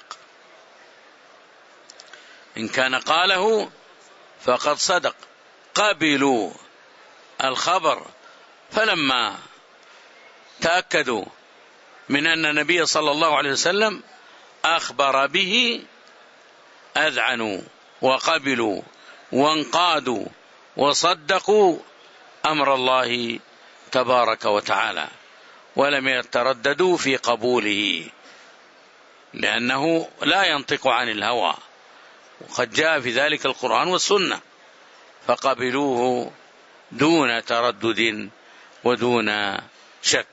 إن كان قاله فقد صدق. قبلوا الخبر، فلما تأكدوا من أن النبي صلى الله عليه وسلم أخبر به أذعنوا وقبلوا وانقادوا وصدقوا أمر الله تبارك وتعالى، ولم يترددوا في قبوله، لأنه لا ينطق عن الهوى، وقد جاء في ذلك القرآن والسنة، فقبلوه دون تردد ودون شك.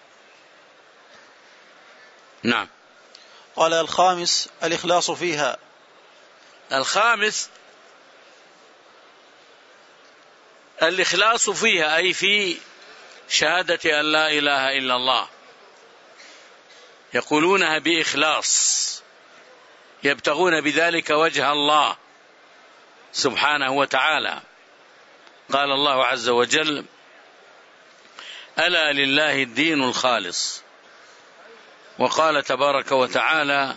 نعم. قال الخامس: الإخلاص فيها. الخامس الإخلاص فيها، أي في شهادة أن لا إله إلا الله، يقولونها بإخلاص، يبتغون بذلك وجه الله سبحانه وتعالى. قال الله عز وجل: ألا لله الدين الخالص. وقال تبارك وتعالى: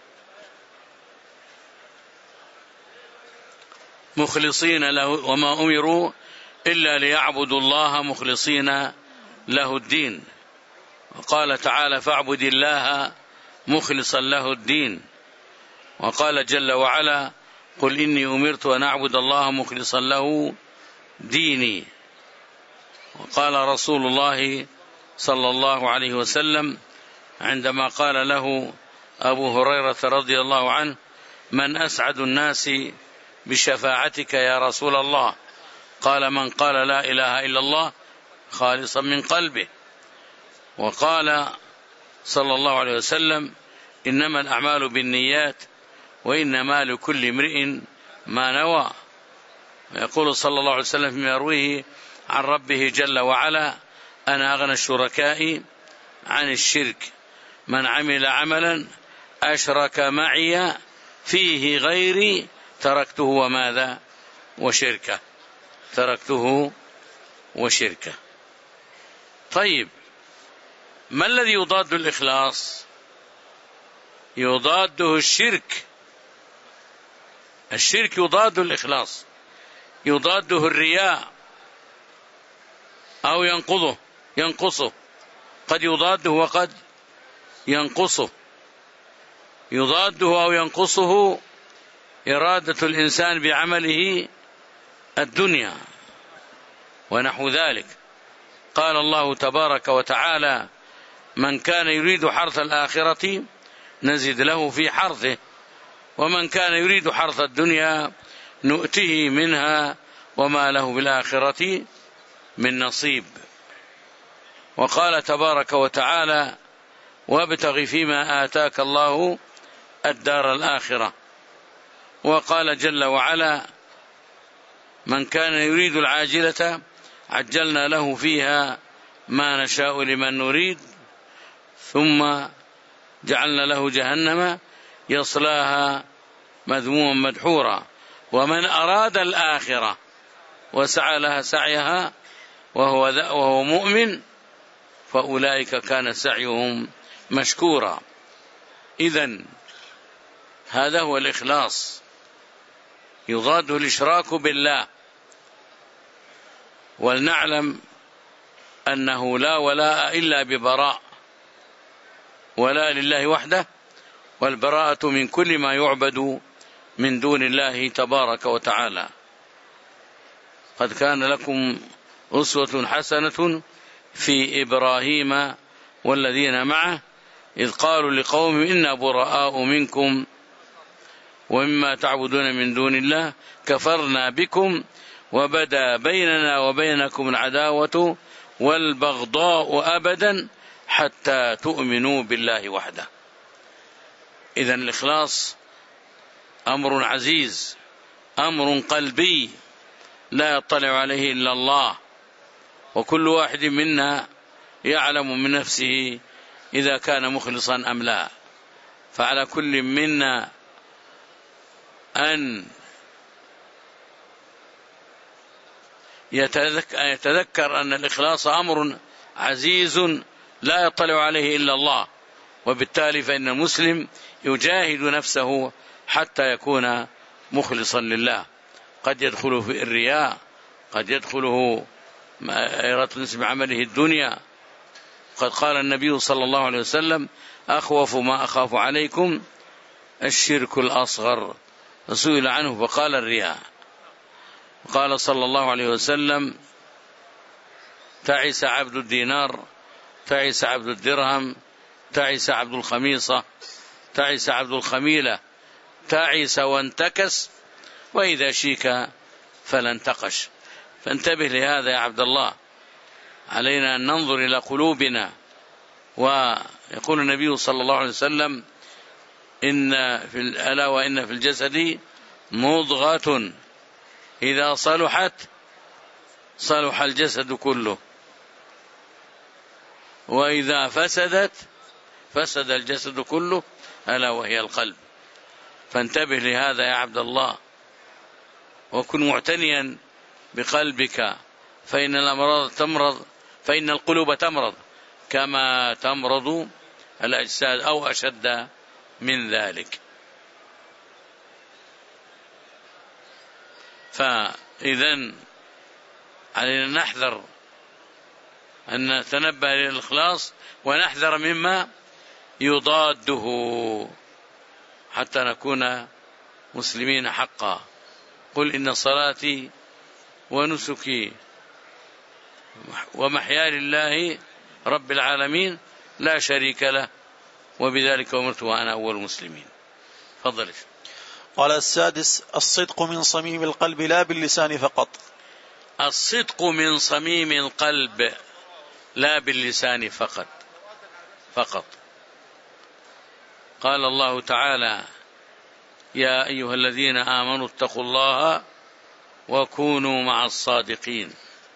مخلصين له وما أمروا إلا ليعبدوا الله مخلصين له الدين. وقال تعالى: فاعبد الله مخلصا له الدين. وقال جل وعلا: قل إني أمرت أن أعبد الله مخلصا له ديني. وقال رسول الله صلى الله عليه وسلم عندما قال له أبو هريرة رضي الله عنه: من أسعد الناس بشفاعتك يا رسول الله؟ قال: من قال لا إله إلا الله خالصا من قلبه. وقال صلى الله عليه وسلم: إنما الأعمال بالنيات وإنما لكل امرئ ما نوى. ويقول صلى الله عليه وسلم فيما يرويه عن ربه جل وعلا: أنا أغنى الشركاء عن الشرك، من عمل عملا أشرك معي فيه غيري تركته وماذا وشركه تركته وشركه. طيب، ما الذي يضاد الإخلاص؟ يضاده الشرك. الشرك يضاد الإخلاص، يضاده الرياء أو ينقضه ينقصه، قد يضاده وقد ينقصه. يضاده أو ينقصه إرادة الإنسان بعمله الدنيا ونحو ذلك. قال الله تبارك وتعالى: من كان يريد حرث الآخرة نزد له في حرثه، ومن كان يريد حرث الدنيا نؤته منها وما له بالآخرة من نصيب. وقال تبارك وتعالى: وابتغ فيما آتاك الله الدار الآخرة. وقال جل وعلا: من كان يريد العاجلة عجلنا له فيها ما نشاء لمن نريد ثم جعلنا له جهنم يصلاها مذموما مدحورا. ومن أراد الآخرة وسعى لها سعيها وهو, وهو مؤمن فأولئك كان سعيهم مشكورا. إذن هذا هو الإخلاص، يضاد الإشراك بالله. ولنعلم أنه لا ولاء إلا ببراء، ولا لله وحده، والبراءة من كل ما يعبد من دون الله تبارك وتعالى. قد كان لكم أسوة حسنة في إبراهيم والذين معه إذ قالوا لقوم إنا براء منكم ومما تعبدون من دون الله كفرنا بكم وبدا بيننا وبينكم العداوة والبغضاء أبدا حتى تؤمنوا بالله وحده. إذن الإخلاص أمر عزيز، أمر قلبي لا يطلع عليه إلا الله، وكل واحد منا يعلم من نفسه إذا كان مخلصا أم لا. فعلى كل منا أن يتذكر أن الإخلاص أمر عزيز لا يطلع عليه إلا الله، وبالتالي فإن المسلم يجاهد نفسه حتى يكون مخلصا لله. قد يدخله في الرياء، قد يدخله إرادة نسب عمله الدنيا. قد قال النبي صلى الله عليه وسلم: أخوف ما أخاف عليكم الشرك الأصغر، فسئل عنه فقال الرياء. وقال صلى الله عليه وسلم: تعس عبد الدينار، تعس عبد الدرهم، تعس عبد الخميصة، تعس عبد الخميلة، تعس وانتكس، وإذا شيك فلا انتقش. فانتبه لهذا يا عبد الله، علينا أن ننظر إلى قلوبنا. ويقول النبي صلى الله عليه وسلم: إن في ألا وإن في الجسد مضغة إذا صلحت صلح الجسد كله، وإذا فسدت فسد الجسد كله، ألا وهي القلب. فانتبه لهذا يا عبد الله، وكن معتنيا بقلبك، فإن الأمراض تمرض فإن القلوب تمرض كما تمرض الأجساد أو أشد من ذلك. فإذن علينا نحذر أن نتنبه للإخلاص ونحذر مما يضاده حتى نكون مسلمين حقا. قل إن صلاتي ونسكي ومحياي لله رب العالمين لا شريك له، وبذلك أمرت وأنا أول المسلمين. فضل. قال السادس: الصدق من صميم القلب لا باللسان فقط. الصدق من صميم القلب لا باللسان فقط فقط قال الله تعالى: يا أيها الذين آمنوا اتقوا الله وكونوا مع الصادقين.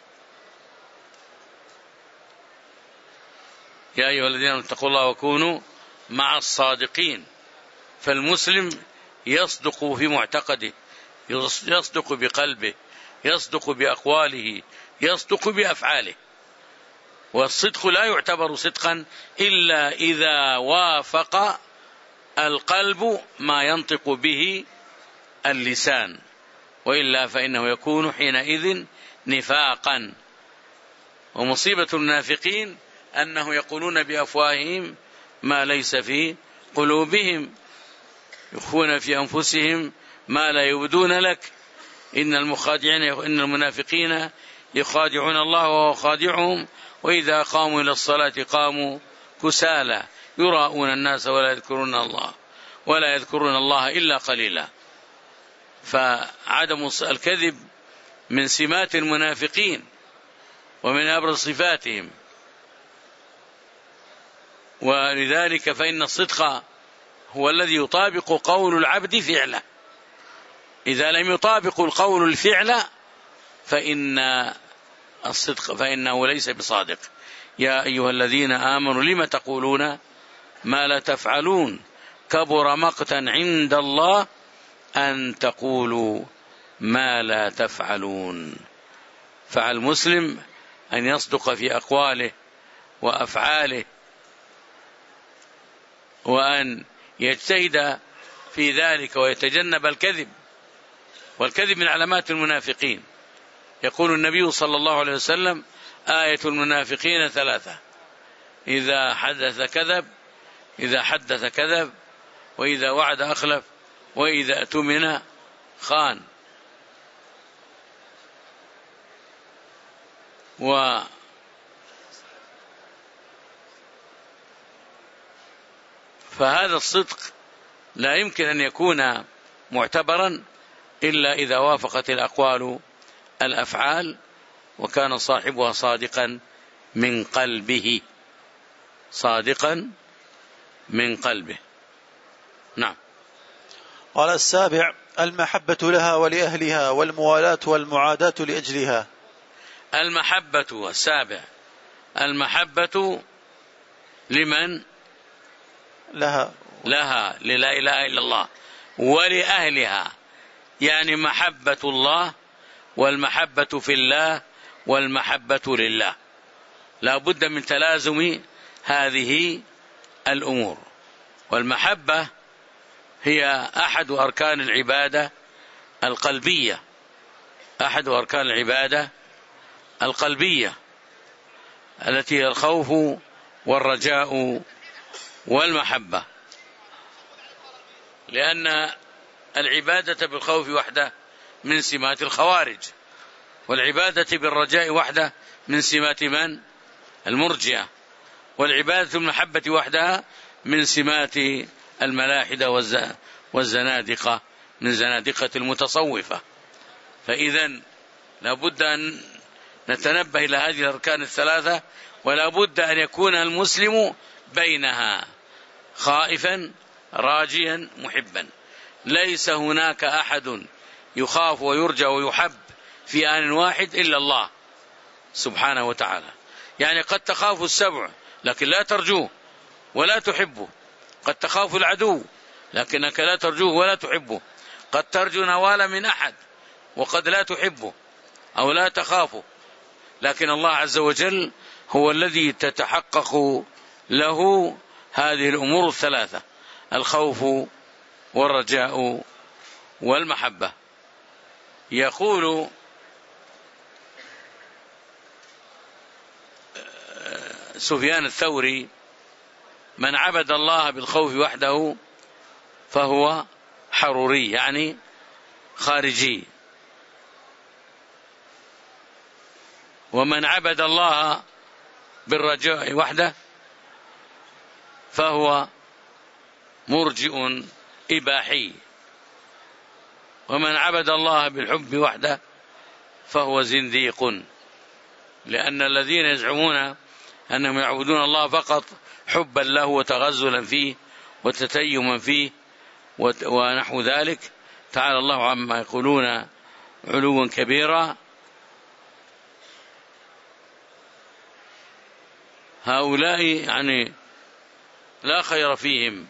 يا أيها الذين آمنوا اتقوا الله وكونوا مع الصادقين. فالمسلم يصدق في معتقده، يصدق بقلبه، يصدق بأقواله، يصدق بأفعاله. والصدق لا يعتبر صدقا إلا إذا وافق القلب ما ينطق به اللسان، وإلا فإنه يكون حينئذ نفاقا. ومصيبة المنافقين أنه يقولون بأفواههم ما ليس في قلوبهم، يخفون في أنفسهم ما لا يبدون لك. إن المخادعين إن المنافقين يخادعون الله وهو خادعهم، وإذا قاموا إلى الصلاة قاموا كسالى يراءون الناس ولا يذكرون الله ولا يذكرون الله إلا قليلا. فعدم الكذب من سمات المنافقين ومن أبرز صفاتهم. ولذلك فإن الصدق هو الذي يطابق قول العبد فعله. إذا لم يطابق القول الفعل فإن الصدق فإنه ليس بصادق. يا أيها الذين آمنوا لم تقولون ما لا تفعلون كبر مقتا عند الله أن تقولوا ما لا تفعلون. فعلى المسلم أن يصدق في أقواله وأفعاله، وأن يجتهد في ذلك ويتجنب الكذب. والكذب من علامات المنافقين. يقول النبي صلى الله عليه وسلم: آية المنافقين ثلاثة: إذا حدث كذب إذا حدث كذب وإذا وعد أخلف وإذا اؤتمن خان. و فهذا الصدق لا يمكن أن يكون معتبرا إلا إذا وافقت الأقوال الأفعال، وكان صاحبها صادقا من قلبه صادقا من قلبه. نعم. قال السابع: المحبة لها ولأهلها والموالاة والمعاداة لأجلها. المحبة السابع المحبة لمن؟ لها لها للا إله إلا الله، ولأهلها، يعني محبة الله والمحبة في الله والمحبة لله. لا بد من تلازم هذه الأمور. والمحبة هي أحد أركان العبادة القلبية أحد أركان العبادة القلبية التي هي الخوف والرجاء والمحبة. لأن العبادة بالخوف وحده من سمات الخوارج، والعبادة بالرجاء وحده من سمات من؟ المرجئة. والعبادة بالمحبة وحدها من سمات الملاحدة والزنادقة من زنادقة المتصوفة. فإذن لابد أن نتنبه إلى هذه الأركان الثلاثة، ولا بد أن يكون المسلم بينها خائفا راجيا محبا. ليس هناك أحد يخاف ويرجى ويحب في آن واحد إلا الله سبحانه وتعالى. يعني قد تخاف السبع لكن لا ترجوه ولا تحبه، قد تخاف العدو لكنك لا ترجوه ولا تحبه، قد ترجو نوال من أحد وقد لا تحبه أو لا تخافه، لكن الله عز وجل هو الذي تتحقق له هذه الأمور الثلاثة: الخوف والرجاء والمحبة. يقول سفيان الثوري: من عبد الله بالخوف وحده فهو حروري، يعني خارجي، ومن عبد الله بالرجاء وحده فهو مرجئ إباحي، ومن عبد الله بالحب وحده فهو زنديق، لأن الذين يزعمون أنهم يعبدون الله فقط حبا له وتغزلا فيه وتتيما فيه ونحو ذلك، تعالى الله عما يقولون علوا كبيرا، هؤلاء يعني لا خير فيهم،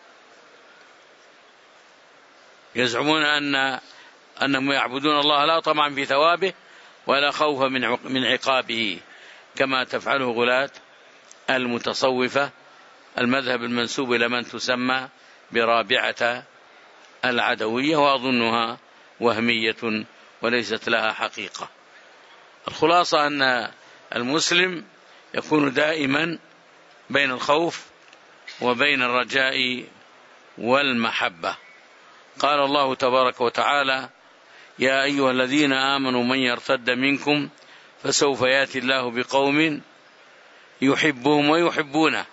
يزعمون أن أنهم يعبدون الله لا طمعا في ثوابه ولا خوفا من عقابه، كما تفعله غلاة المتصوفة المذهب المنسوب إلى من تسمى برابعة العدوية، وأظنها وهمية وليست لها حقيقة. الخلاصة أن المسلم يكون دائما بين الخوف وبين الرجاء والمحبة. قال الله تبارك وتعالى: يا أيها الذين آمنوا من يرتد منكم فسوف يأتي الله بقوم يحبهم ويحبونه.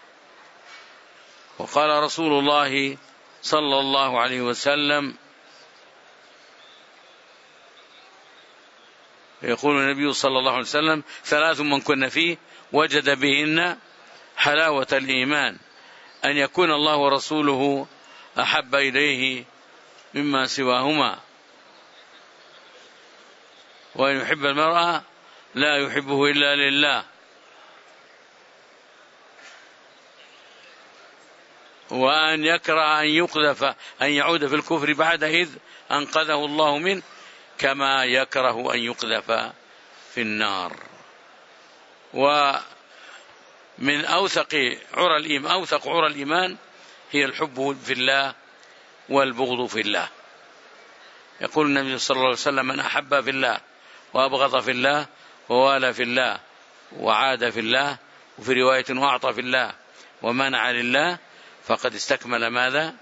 وقال رسول الله صلى الله عليه وسلم، يقول النبي صلى الله عليه وسلم: ثلاث من كن فيه وجد بهن حلاوة الإيمان، أن يكون الله ورسوله أحب إليه مما سواهما، وأن يحب المرأة لا يحبه إلا لله، وأن يكره أن يقذف أن يعود في الكفر بعد إذ أنقذه الله منه، كما يكره أن يقذف في النار. ومن أوثق عرى الإيمان أوثق عرى الإيمان هي الحب في الله والبغض في الله. يقول النبي صلى الله عليه وسلم: من أحب في الله وأبغض في الله ووالى في الله وعاد في الله، وفي رواية وأعطى في الله ومنع لله، فقد استكمل ماذا؟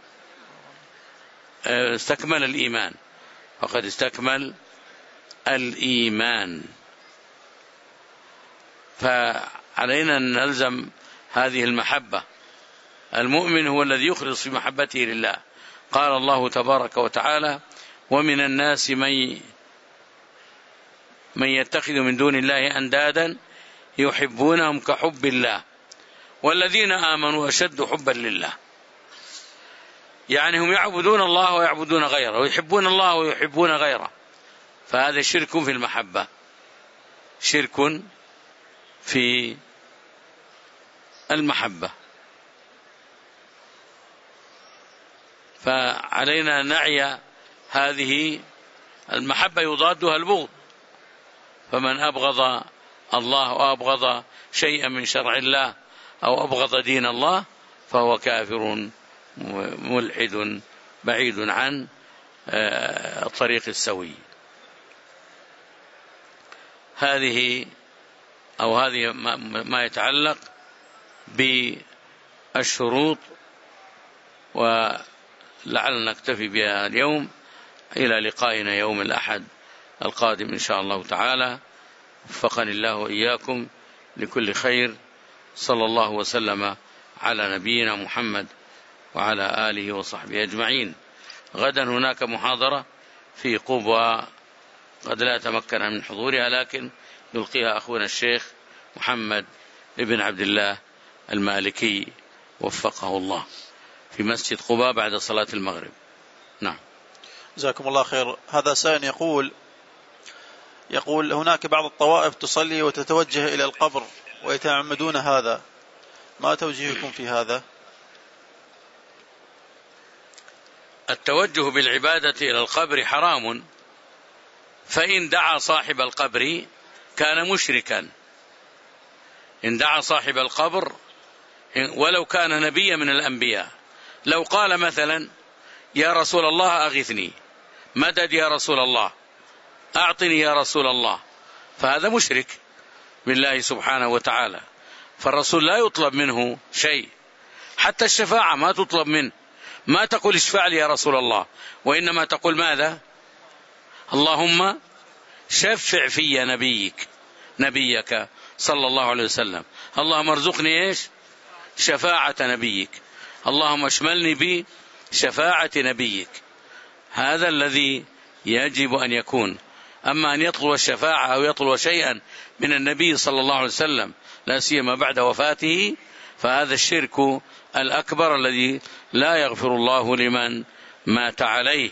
استكمل الإيمان، فقد استكمل الإيمان. فعلينا أن نلزم هذه المحبة. المؤمن هو الذي يخلص في محبته لله. قال الله تبارك وتعالى: ومن الناس من من يتخذ من دون الله أندادا يحبونهم كحب الله والذين آمنوا أشد حبا لله. يعني هم يعبدون الله ويعبدون غيره، ويحبون الله ويحبون غيره، فهذا شرك في المحبة، شرك في المحبة. فعلينا أن نعي هذه المحبة يضادها البغض، فمن أبغض الله وأبغض شيئا من شرع الله أو أبغض دين الله فهو كافر ملحد بعيد عن الطريق السوي. هذه أو هذه ما يتعلق بالشروط، ولعلنا نكتفي بها اليوم، إلى لقائنا يوم الأحد القادم إن شاء الله تعالى. وفقني الله وإياكم لكل خير. صلى الله وسلم على نبينا محمد وعلى آله وصحبه أجمعين. غدا هناك محاضرة في قبوة قد لا تمكن من حضورها، لكن يلقيها أخونا الشيخ محمد ابن عبد الله المالكي وفقه الله في مسجد قباء بعد صلاة المغرب. نعم. جزاكم الله خير. هذا سائل يقول يقول هناك بعض الطوائف تصلي وتتوجه إلى القبر ويتعمدون هذا، ما توجيهكم في هذا؟ التوجه بالعبادة إلى القبر حرام، فإن دعا صاحب القبر كان مشركا. إن دعا صاحب القبر ولو كان نبيا من الأنبياء، لو قال مثلا: يا رسول الله أغثني، مدد يا رسول الله، أعطني يا رسول الله، فهذا مشرك بالله سبحانه وتعالى. فالرسول لا يطلب منه شيء، حتى الشفاعة ما تطلب منه، ما تقول اشفع لي يا رسول الله، وإنما تقول ماذا؟ اللهم شفع في نبيك نبيك صلى الله عليه وسلم. اللهم ارزقني إيش؟ شفاعة نبيك، اللهم اشملني بشفاعة نبيك. هذا الذي يجب أن يكون. أما أن يطلب الشفاعة أو يطلب شيئا من النبي صلى الله عليه وسلم لا سيما بعد وفاته فهذا الشرك الأكبر الذي لا يغفر الله لمن مات عليه.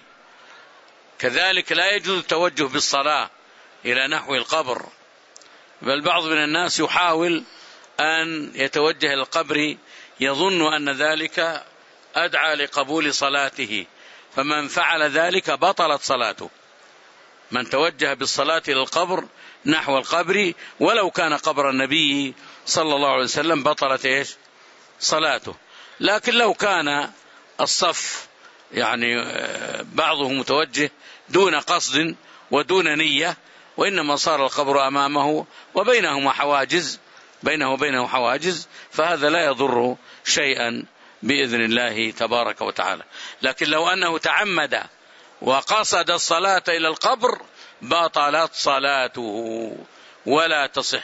كذلك لا يجوز التوجه بالصلاة إلى نحو القبر، بل بعض من الناس يحاول أن يتوجه إلى القبر يظن أن ذلك أدعى لقبول صلاته، فمن فعل ذلك بطلت صلاته. من توجه بالصلاة إلى القبر نحو القبر ولو كان قبر النبي صلى الله عليه وسلم بطلت إيش؟ صلاته. لكن لو كان الصف يعني بعضه متوجه دون قصد ودون نية وإنما صار القبر أمامه وبينهما حواجز بينه وبينه حواجز فهذا لا يضر شيئا بإذن الله تبارك وتعالى. لكن لو أنه تعمد وقصد الصلاة إلى القبر بطلت صلاته ولا تصح.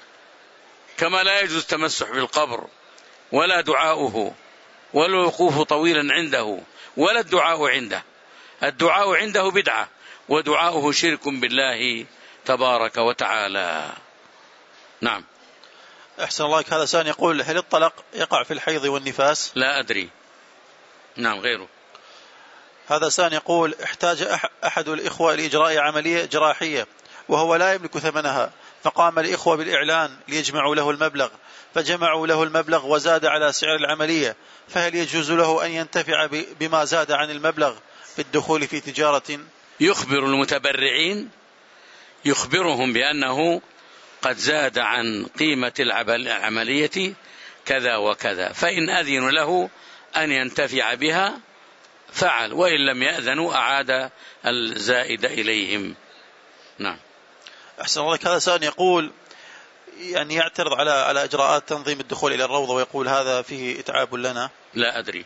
كما لا يجوز التمسح بالقبر ولا دعاؤه ولا الوقوف طويلا عنده ولا الدعاء عنده. الدعاء عنده بدعة ودعاؤه شرك بالله تبارك وتعالى. نعم. أحسن الله. هذا سؤال يقول: هل الطلاق يقع في الحيض والنفاس؟ لا أدري. نعم. غيره. هذا سؤال يقول: احتاج أحد الإخوة لإجراء عملية جراحية وهو لا يملك ثمنها، فقام الإخوة بالإعلان ليجمعوا له المبلغ، فجمعوا له المبلغ وزاد على سعر العملية، فهل يجوز له أن ينتفع بما زاد عن المبلغ بالدخول في تجارة؟ يخبر المتبرعين يخبرهم بأنه قد زاد عن قيمة العملية كذا وكذا، فإن أذنوا له أن ينتفع بها فعل، وإن لم يأذنوا أعاد الزائد إليهم. نعم. أحسن الله. هذا سؤال يقول يعني يعترض على على إجراءات تنظيم الدخول إلى الروضة ويقول هذا فيه إتعاب لنا. لا أدري.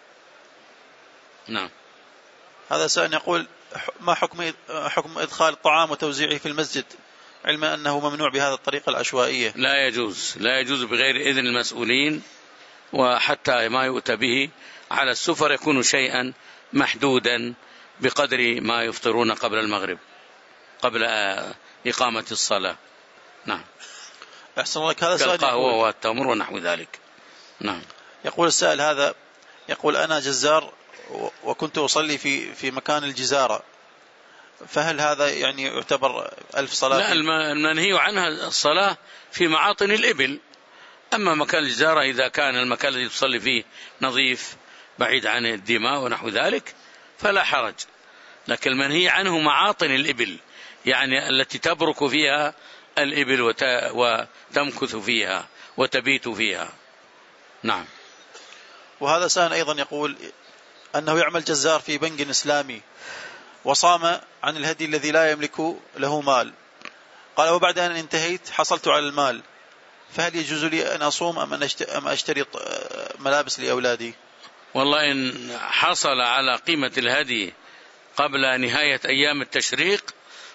نعم. هذا سؤال يقول: ما حكم حكم إدخال الطعام وتوزيعه في المسجد علما أنه ممنوع بهذا الطريقة العشوائية؟ لا يجوز، لا يجوز بغير إذن المسؤولين، وحتى ما يؤتى به على السفر يكون شيئا محدودا بقدر ما يفطرون قبل المغرب قبل إقامة الصلاة. نعم. أحسن الله. هذا سؤال كالقهوة والتمر ونحو ذلك. نعم. يقول السائل هذا يقول: أنا جزار وكنت أصلي في في مكان الجزارة، فهل هذا يعني يعتبر ألف صلاة؟ لا، المنهي عنها الصلاة في معاطن الإبل. أما مكان الجزارة إذا كان المكان الذي تصلي فيه نظيف بعيد عن الدماء ونحو ذلك فلا حرج، لكن المنهي عنه معاطن الإبل، يعني التي تبرك فيها الإبل وتمكث فيها وتبيت فيها. نعم. وهذا سائل أيضا يقول أنه يعمل جزار في بنك إسلامي وصام عن الهدي الذي لا يملك له مال، قال: وبعد أن انتهيت حصلت على المال، فهل يجوز لي أن أصوم أم أشتري ملابس لأولادي؟ والله إن حصل على قيمة الهدي قبل نهاية أيام التشريق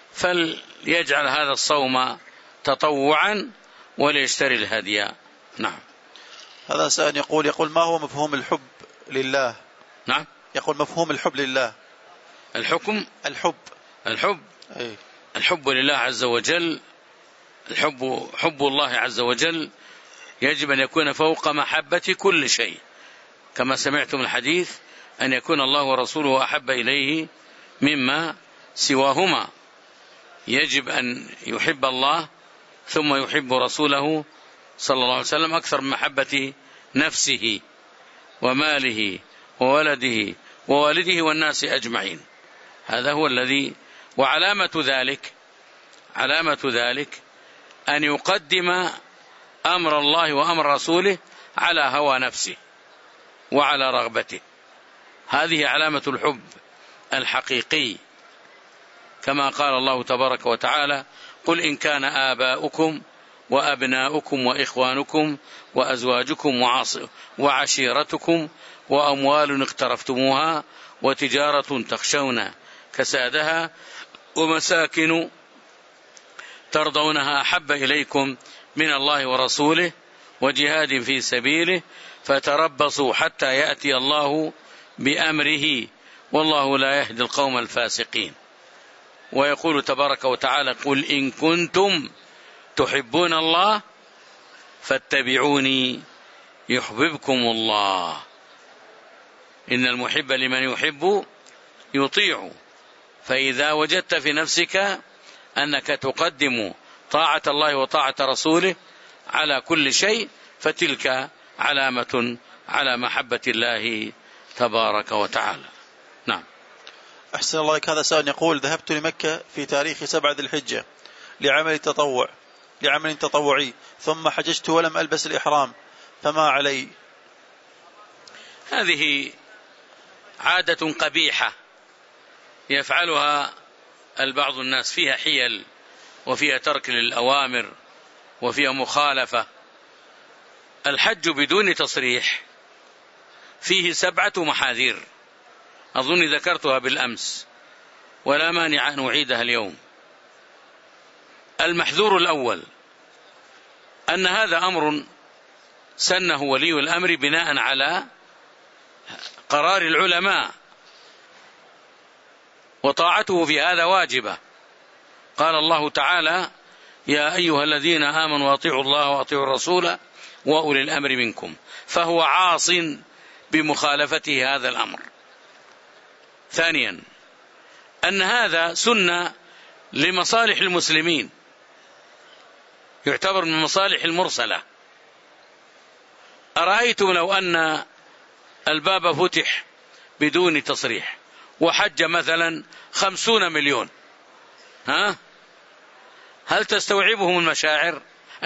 فليجعل هذا الصوم تطوعا وليشتري الهدي. نعم. هذا سائل يقول يقول ما هو مفهوم الحب لله؟ نعم. يقول مفهوم الحب لله. الحكم الحب الحب أي. الحب لله عز وجل، الحب حب الله عز وجل يجب أن يكون فوق محبة كل شيء، كما سمعتم الحديث أن يكون الله ورسوله أحب إليه مما سواهما. يجب أن يحب الله ثم يحب رسوله صلى الله عليه وسلم أكثر من محبة نفسه وماله وولده ووالده والناس أجمعين. هذا هو الذي، وعلامة ذلك علامة ذلك أن يقدم أمر الله وأمر رسوله على هوى نفسه وعلى رغبته. هذه علامة الحب الحقيقي، كما قال الله تبارك وتعالى: قل إن كان آباؤكم وأبناؤكم وإخوانكم وأزواجكم وعشيرتكم وأموال اقترفتموها وتجارة تخشون كسادها ومساكن ترضونها أحب إليكم من الله ورسوله وجهاد في سبيله فتربصوا حتى يأتي الله بأمره والله لا يهدي القوم الفاسقين. ويقول تبارك وتعالى قل إن كنتم تحبون الله فاتبعوني يحببكم الله إن المحب لمن يحب يطيع. فإذا وجدت في نفسك أنك تقدم طاعة الله وطاعة رسوله على كل شيء فتلك علامة على محبة الله تبارك وتعالى. نعم. أحسن الله إليك. هذا سائل يقول ذهبت لمكة في تاريخ سبعة ذي الحجة لعمل تطوع لعمل تطوعي ثم حججت ولم ألبس الإحرام فما علي؟ هذه عادة قبيحة يفعلها البعض الناس، فيها حيل وفيها ترك للأوامر وفيها مخالفة. الحج بدون تصريح فيه سبعة محاذير أظن ذكرتها بالأمس ولا مانع أن أعيدها اليوم. المحذور الأول أن هذا أمر سنه ولي الأمر بناء على قرار العلماء وطاعته في هذا واجبة. قال الله تعالى يا أيها الذين آمنوا أطيعوا الله وأطيعوا الرسول وأولي الأمر منكم، فهو عاص بمخالفته هذا الأمر. ثانيا أن هذا سنة لمصالح المسلمين، يعتبر من المصالح المرسلة. أرأيتم لو أن الباب فتح بدون تصريح وحج مثلا خمسون مليون، ها هل تستوعبهم المشاعر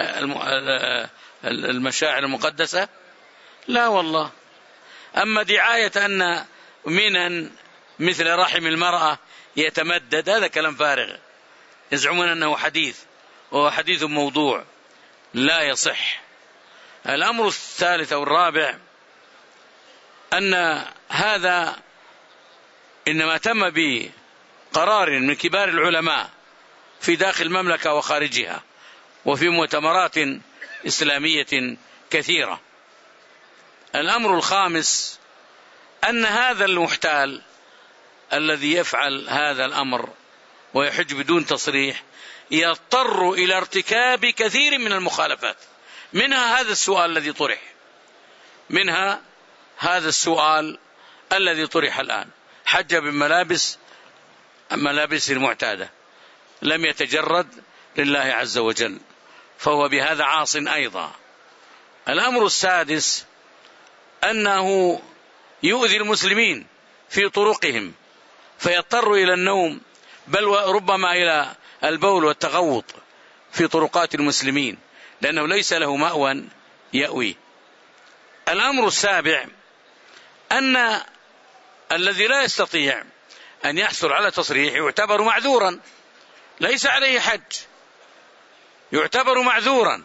المشاعر المقدسة؟ لا والله. أما دعاية أن منا مثل رحم المرأة يتمدد هذا كلام فارغ، يزعمون أنه حديث وهو حديث موضوع لا يصح. الأمر الثالث والرابع أن هذا إنما تم بقرار من كبار العلماء في داخل المملكة وخارجها وفي مؤتمرات إسلامية كثيرة. الأمر الخامس أن هذا المحتال الذي يفعل هذا الأمر ويحج بدون تصريح يضطر إلى ارتكاب كثير من المخالفات، منها هذا السؤال الذي طرح منها هذا السؤال الذي طرح الآن، حج بالملابس ملابس المعتادة لم يتجرد لله عز وجل فهو بهذا عاص أيضا. الأمر السادس أنه يؤذي المسلمين في طرقهم فيضطر إلى النوم بل وربما إلى البول والتغوط في طرقات المسلمين لأنه ليس له مأوى يأوي. الأمر السابع أن الذي لا يستطيع أن يحصل على تصريح يعتبر معذورا ليس عليه حج، يعتبر معذورا.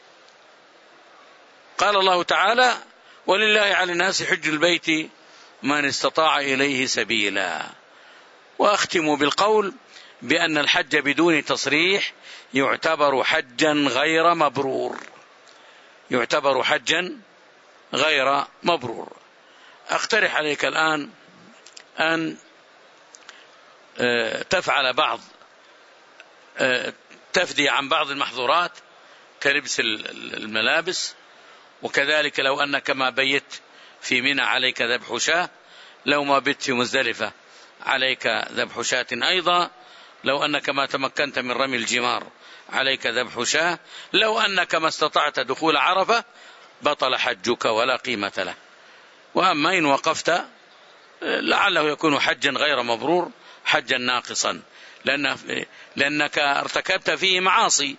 قال الله تعالى ولله على الناس حج البيت من استطاع إليه سبيلا. وأختم بالقول بأن الحج بدون تصريح يعتبر حجا غير مبرور، يعتبر حجا غير مبرور. أقترح عليك الآن أن تفعل بعض تفدي عن بعض المحظورات كلبس الملابس، وكذلك لو أنك ما بيت في منى عليك ذبح شاة، لو ما بيت في مزدلفة عليك ذبح شاة أيضا، لو أنك ما تمكنت من رمي الجمار عليك ذبح شاة، لو أنك ما استطعت دخول عرفة بطل حجك ولا قيمة له. وأما إن وقفت لعله يكون حجا غير مبرور حجا ناقصا لأن لأنك ارتكبت فيه معاصي.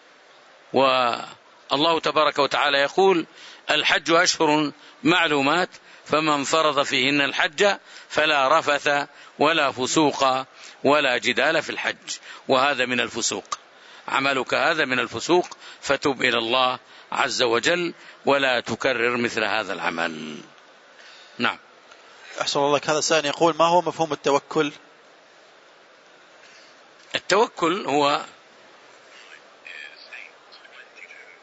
والله تبارك وتعالى يقول الحج أشهر معلومات فمن فرض فيهن الحج فلا رفث ولا فسوق ولا جدال في الحج، وهذا من الفسوق، عملك هذا من الفسوق فتب إلى الله عز وجل ولا تكرر مثل هذا العمل. نعم. أحسن الله لك. هذا سائل يقول ما هو مفهوم التوكل؟ التوكل هو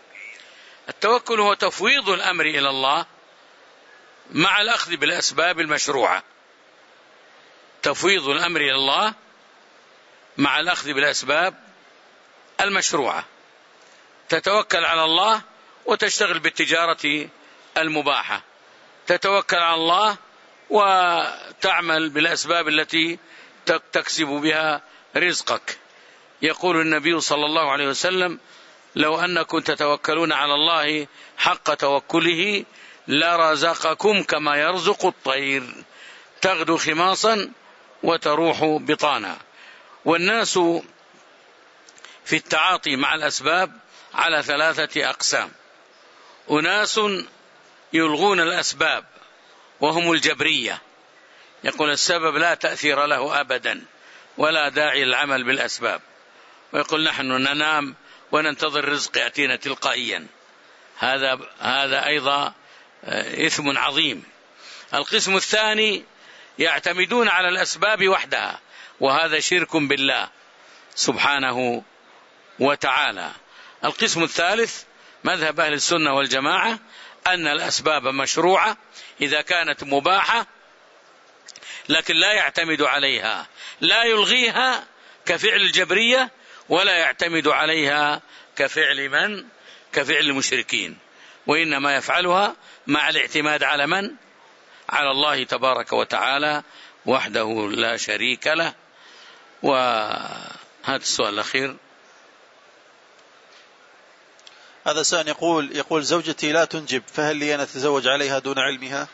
التوكل هو تفويض الأمر إلى الله مع الأخذ بالأسباب المشروعة. تفويض الأمر إلى الله مع الأخذ بالأسباب المشروعة. تتوكل على الله وتشتغل بالتجارة المباحة، تتوكل على الله وتعمل بالأسباب التي تكسب بها رزقك. يقول النبي صلى الله عليه وسلم: لو أنكم تتوكلون على الله حق توكله لرزقكم كما يرزق الطير تغدو خماصا وتروح بطانا. والناس في التعاطي مع الأسباب على ثلاثة أقسام: أناس يلغون الأسباب وهم الجبرية، يقول السبب لا تأثير له أبدا ولا داعي للعمل بالأسباب، ويقول نحن ننام وننتظر الرزق يأتينا تلقائيا. هذا هذا أيضا إثم عظيم. القسم الثاني يعتمدون على الأسباب وحدها، وهذا شرك بالله سبحانه وتعالى. القسم الثالث مذهب أهل السنة والجماعة أن الأسباب مشروعة إذا كانت مباحة، لكن لا يعتمد عليها، لا يلغيها كفعل الجبرية ولا يعتمد عليها كفعل من؟ كفعل المشركين، وإنما يفعلها مع الاعتماد على من؟ على الله تبارك وتعالى وحده لا شريك له. وهذا السؤال الأخير. هذا سائل يقول يقول زوجتي لا تنجب، فهل لي أن أتزوج عليها دون علمها؟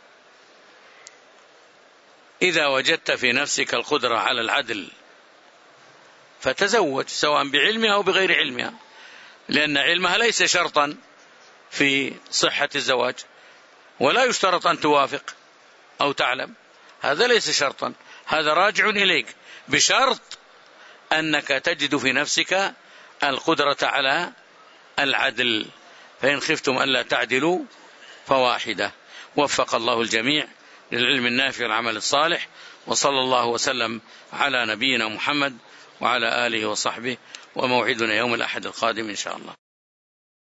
إذا وجدت في نفسك القدرة على العدل فتزوج، سواء بعلمها أو بغير علمها، لأن علمها ليس شرطا في صحة الزواج، ولا يشترط أن توافق أو تعلم، هذا ليس شرطا، هذا راجع إليك، بشرط أنك تجد في نفسك القدرة على العدل. فإن خفتم ألا تعدلوا فواحدة. وفق الله الجميع للعلم النافع والعمل الصالح، وصلى الله وسلم على نبينا محمد وعلى آله وصحبه. وموعدنا يوم الأحد القادم إن شاء الله.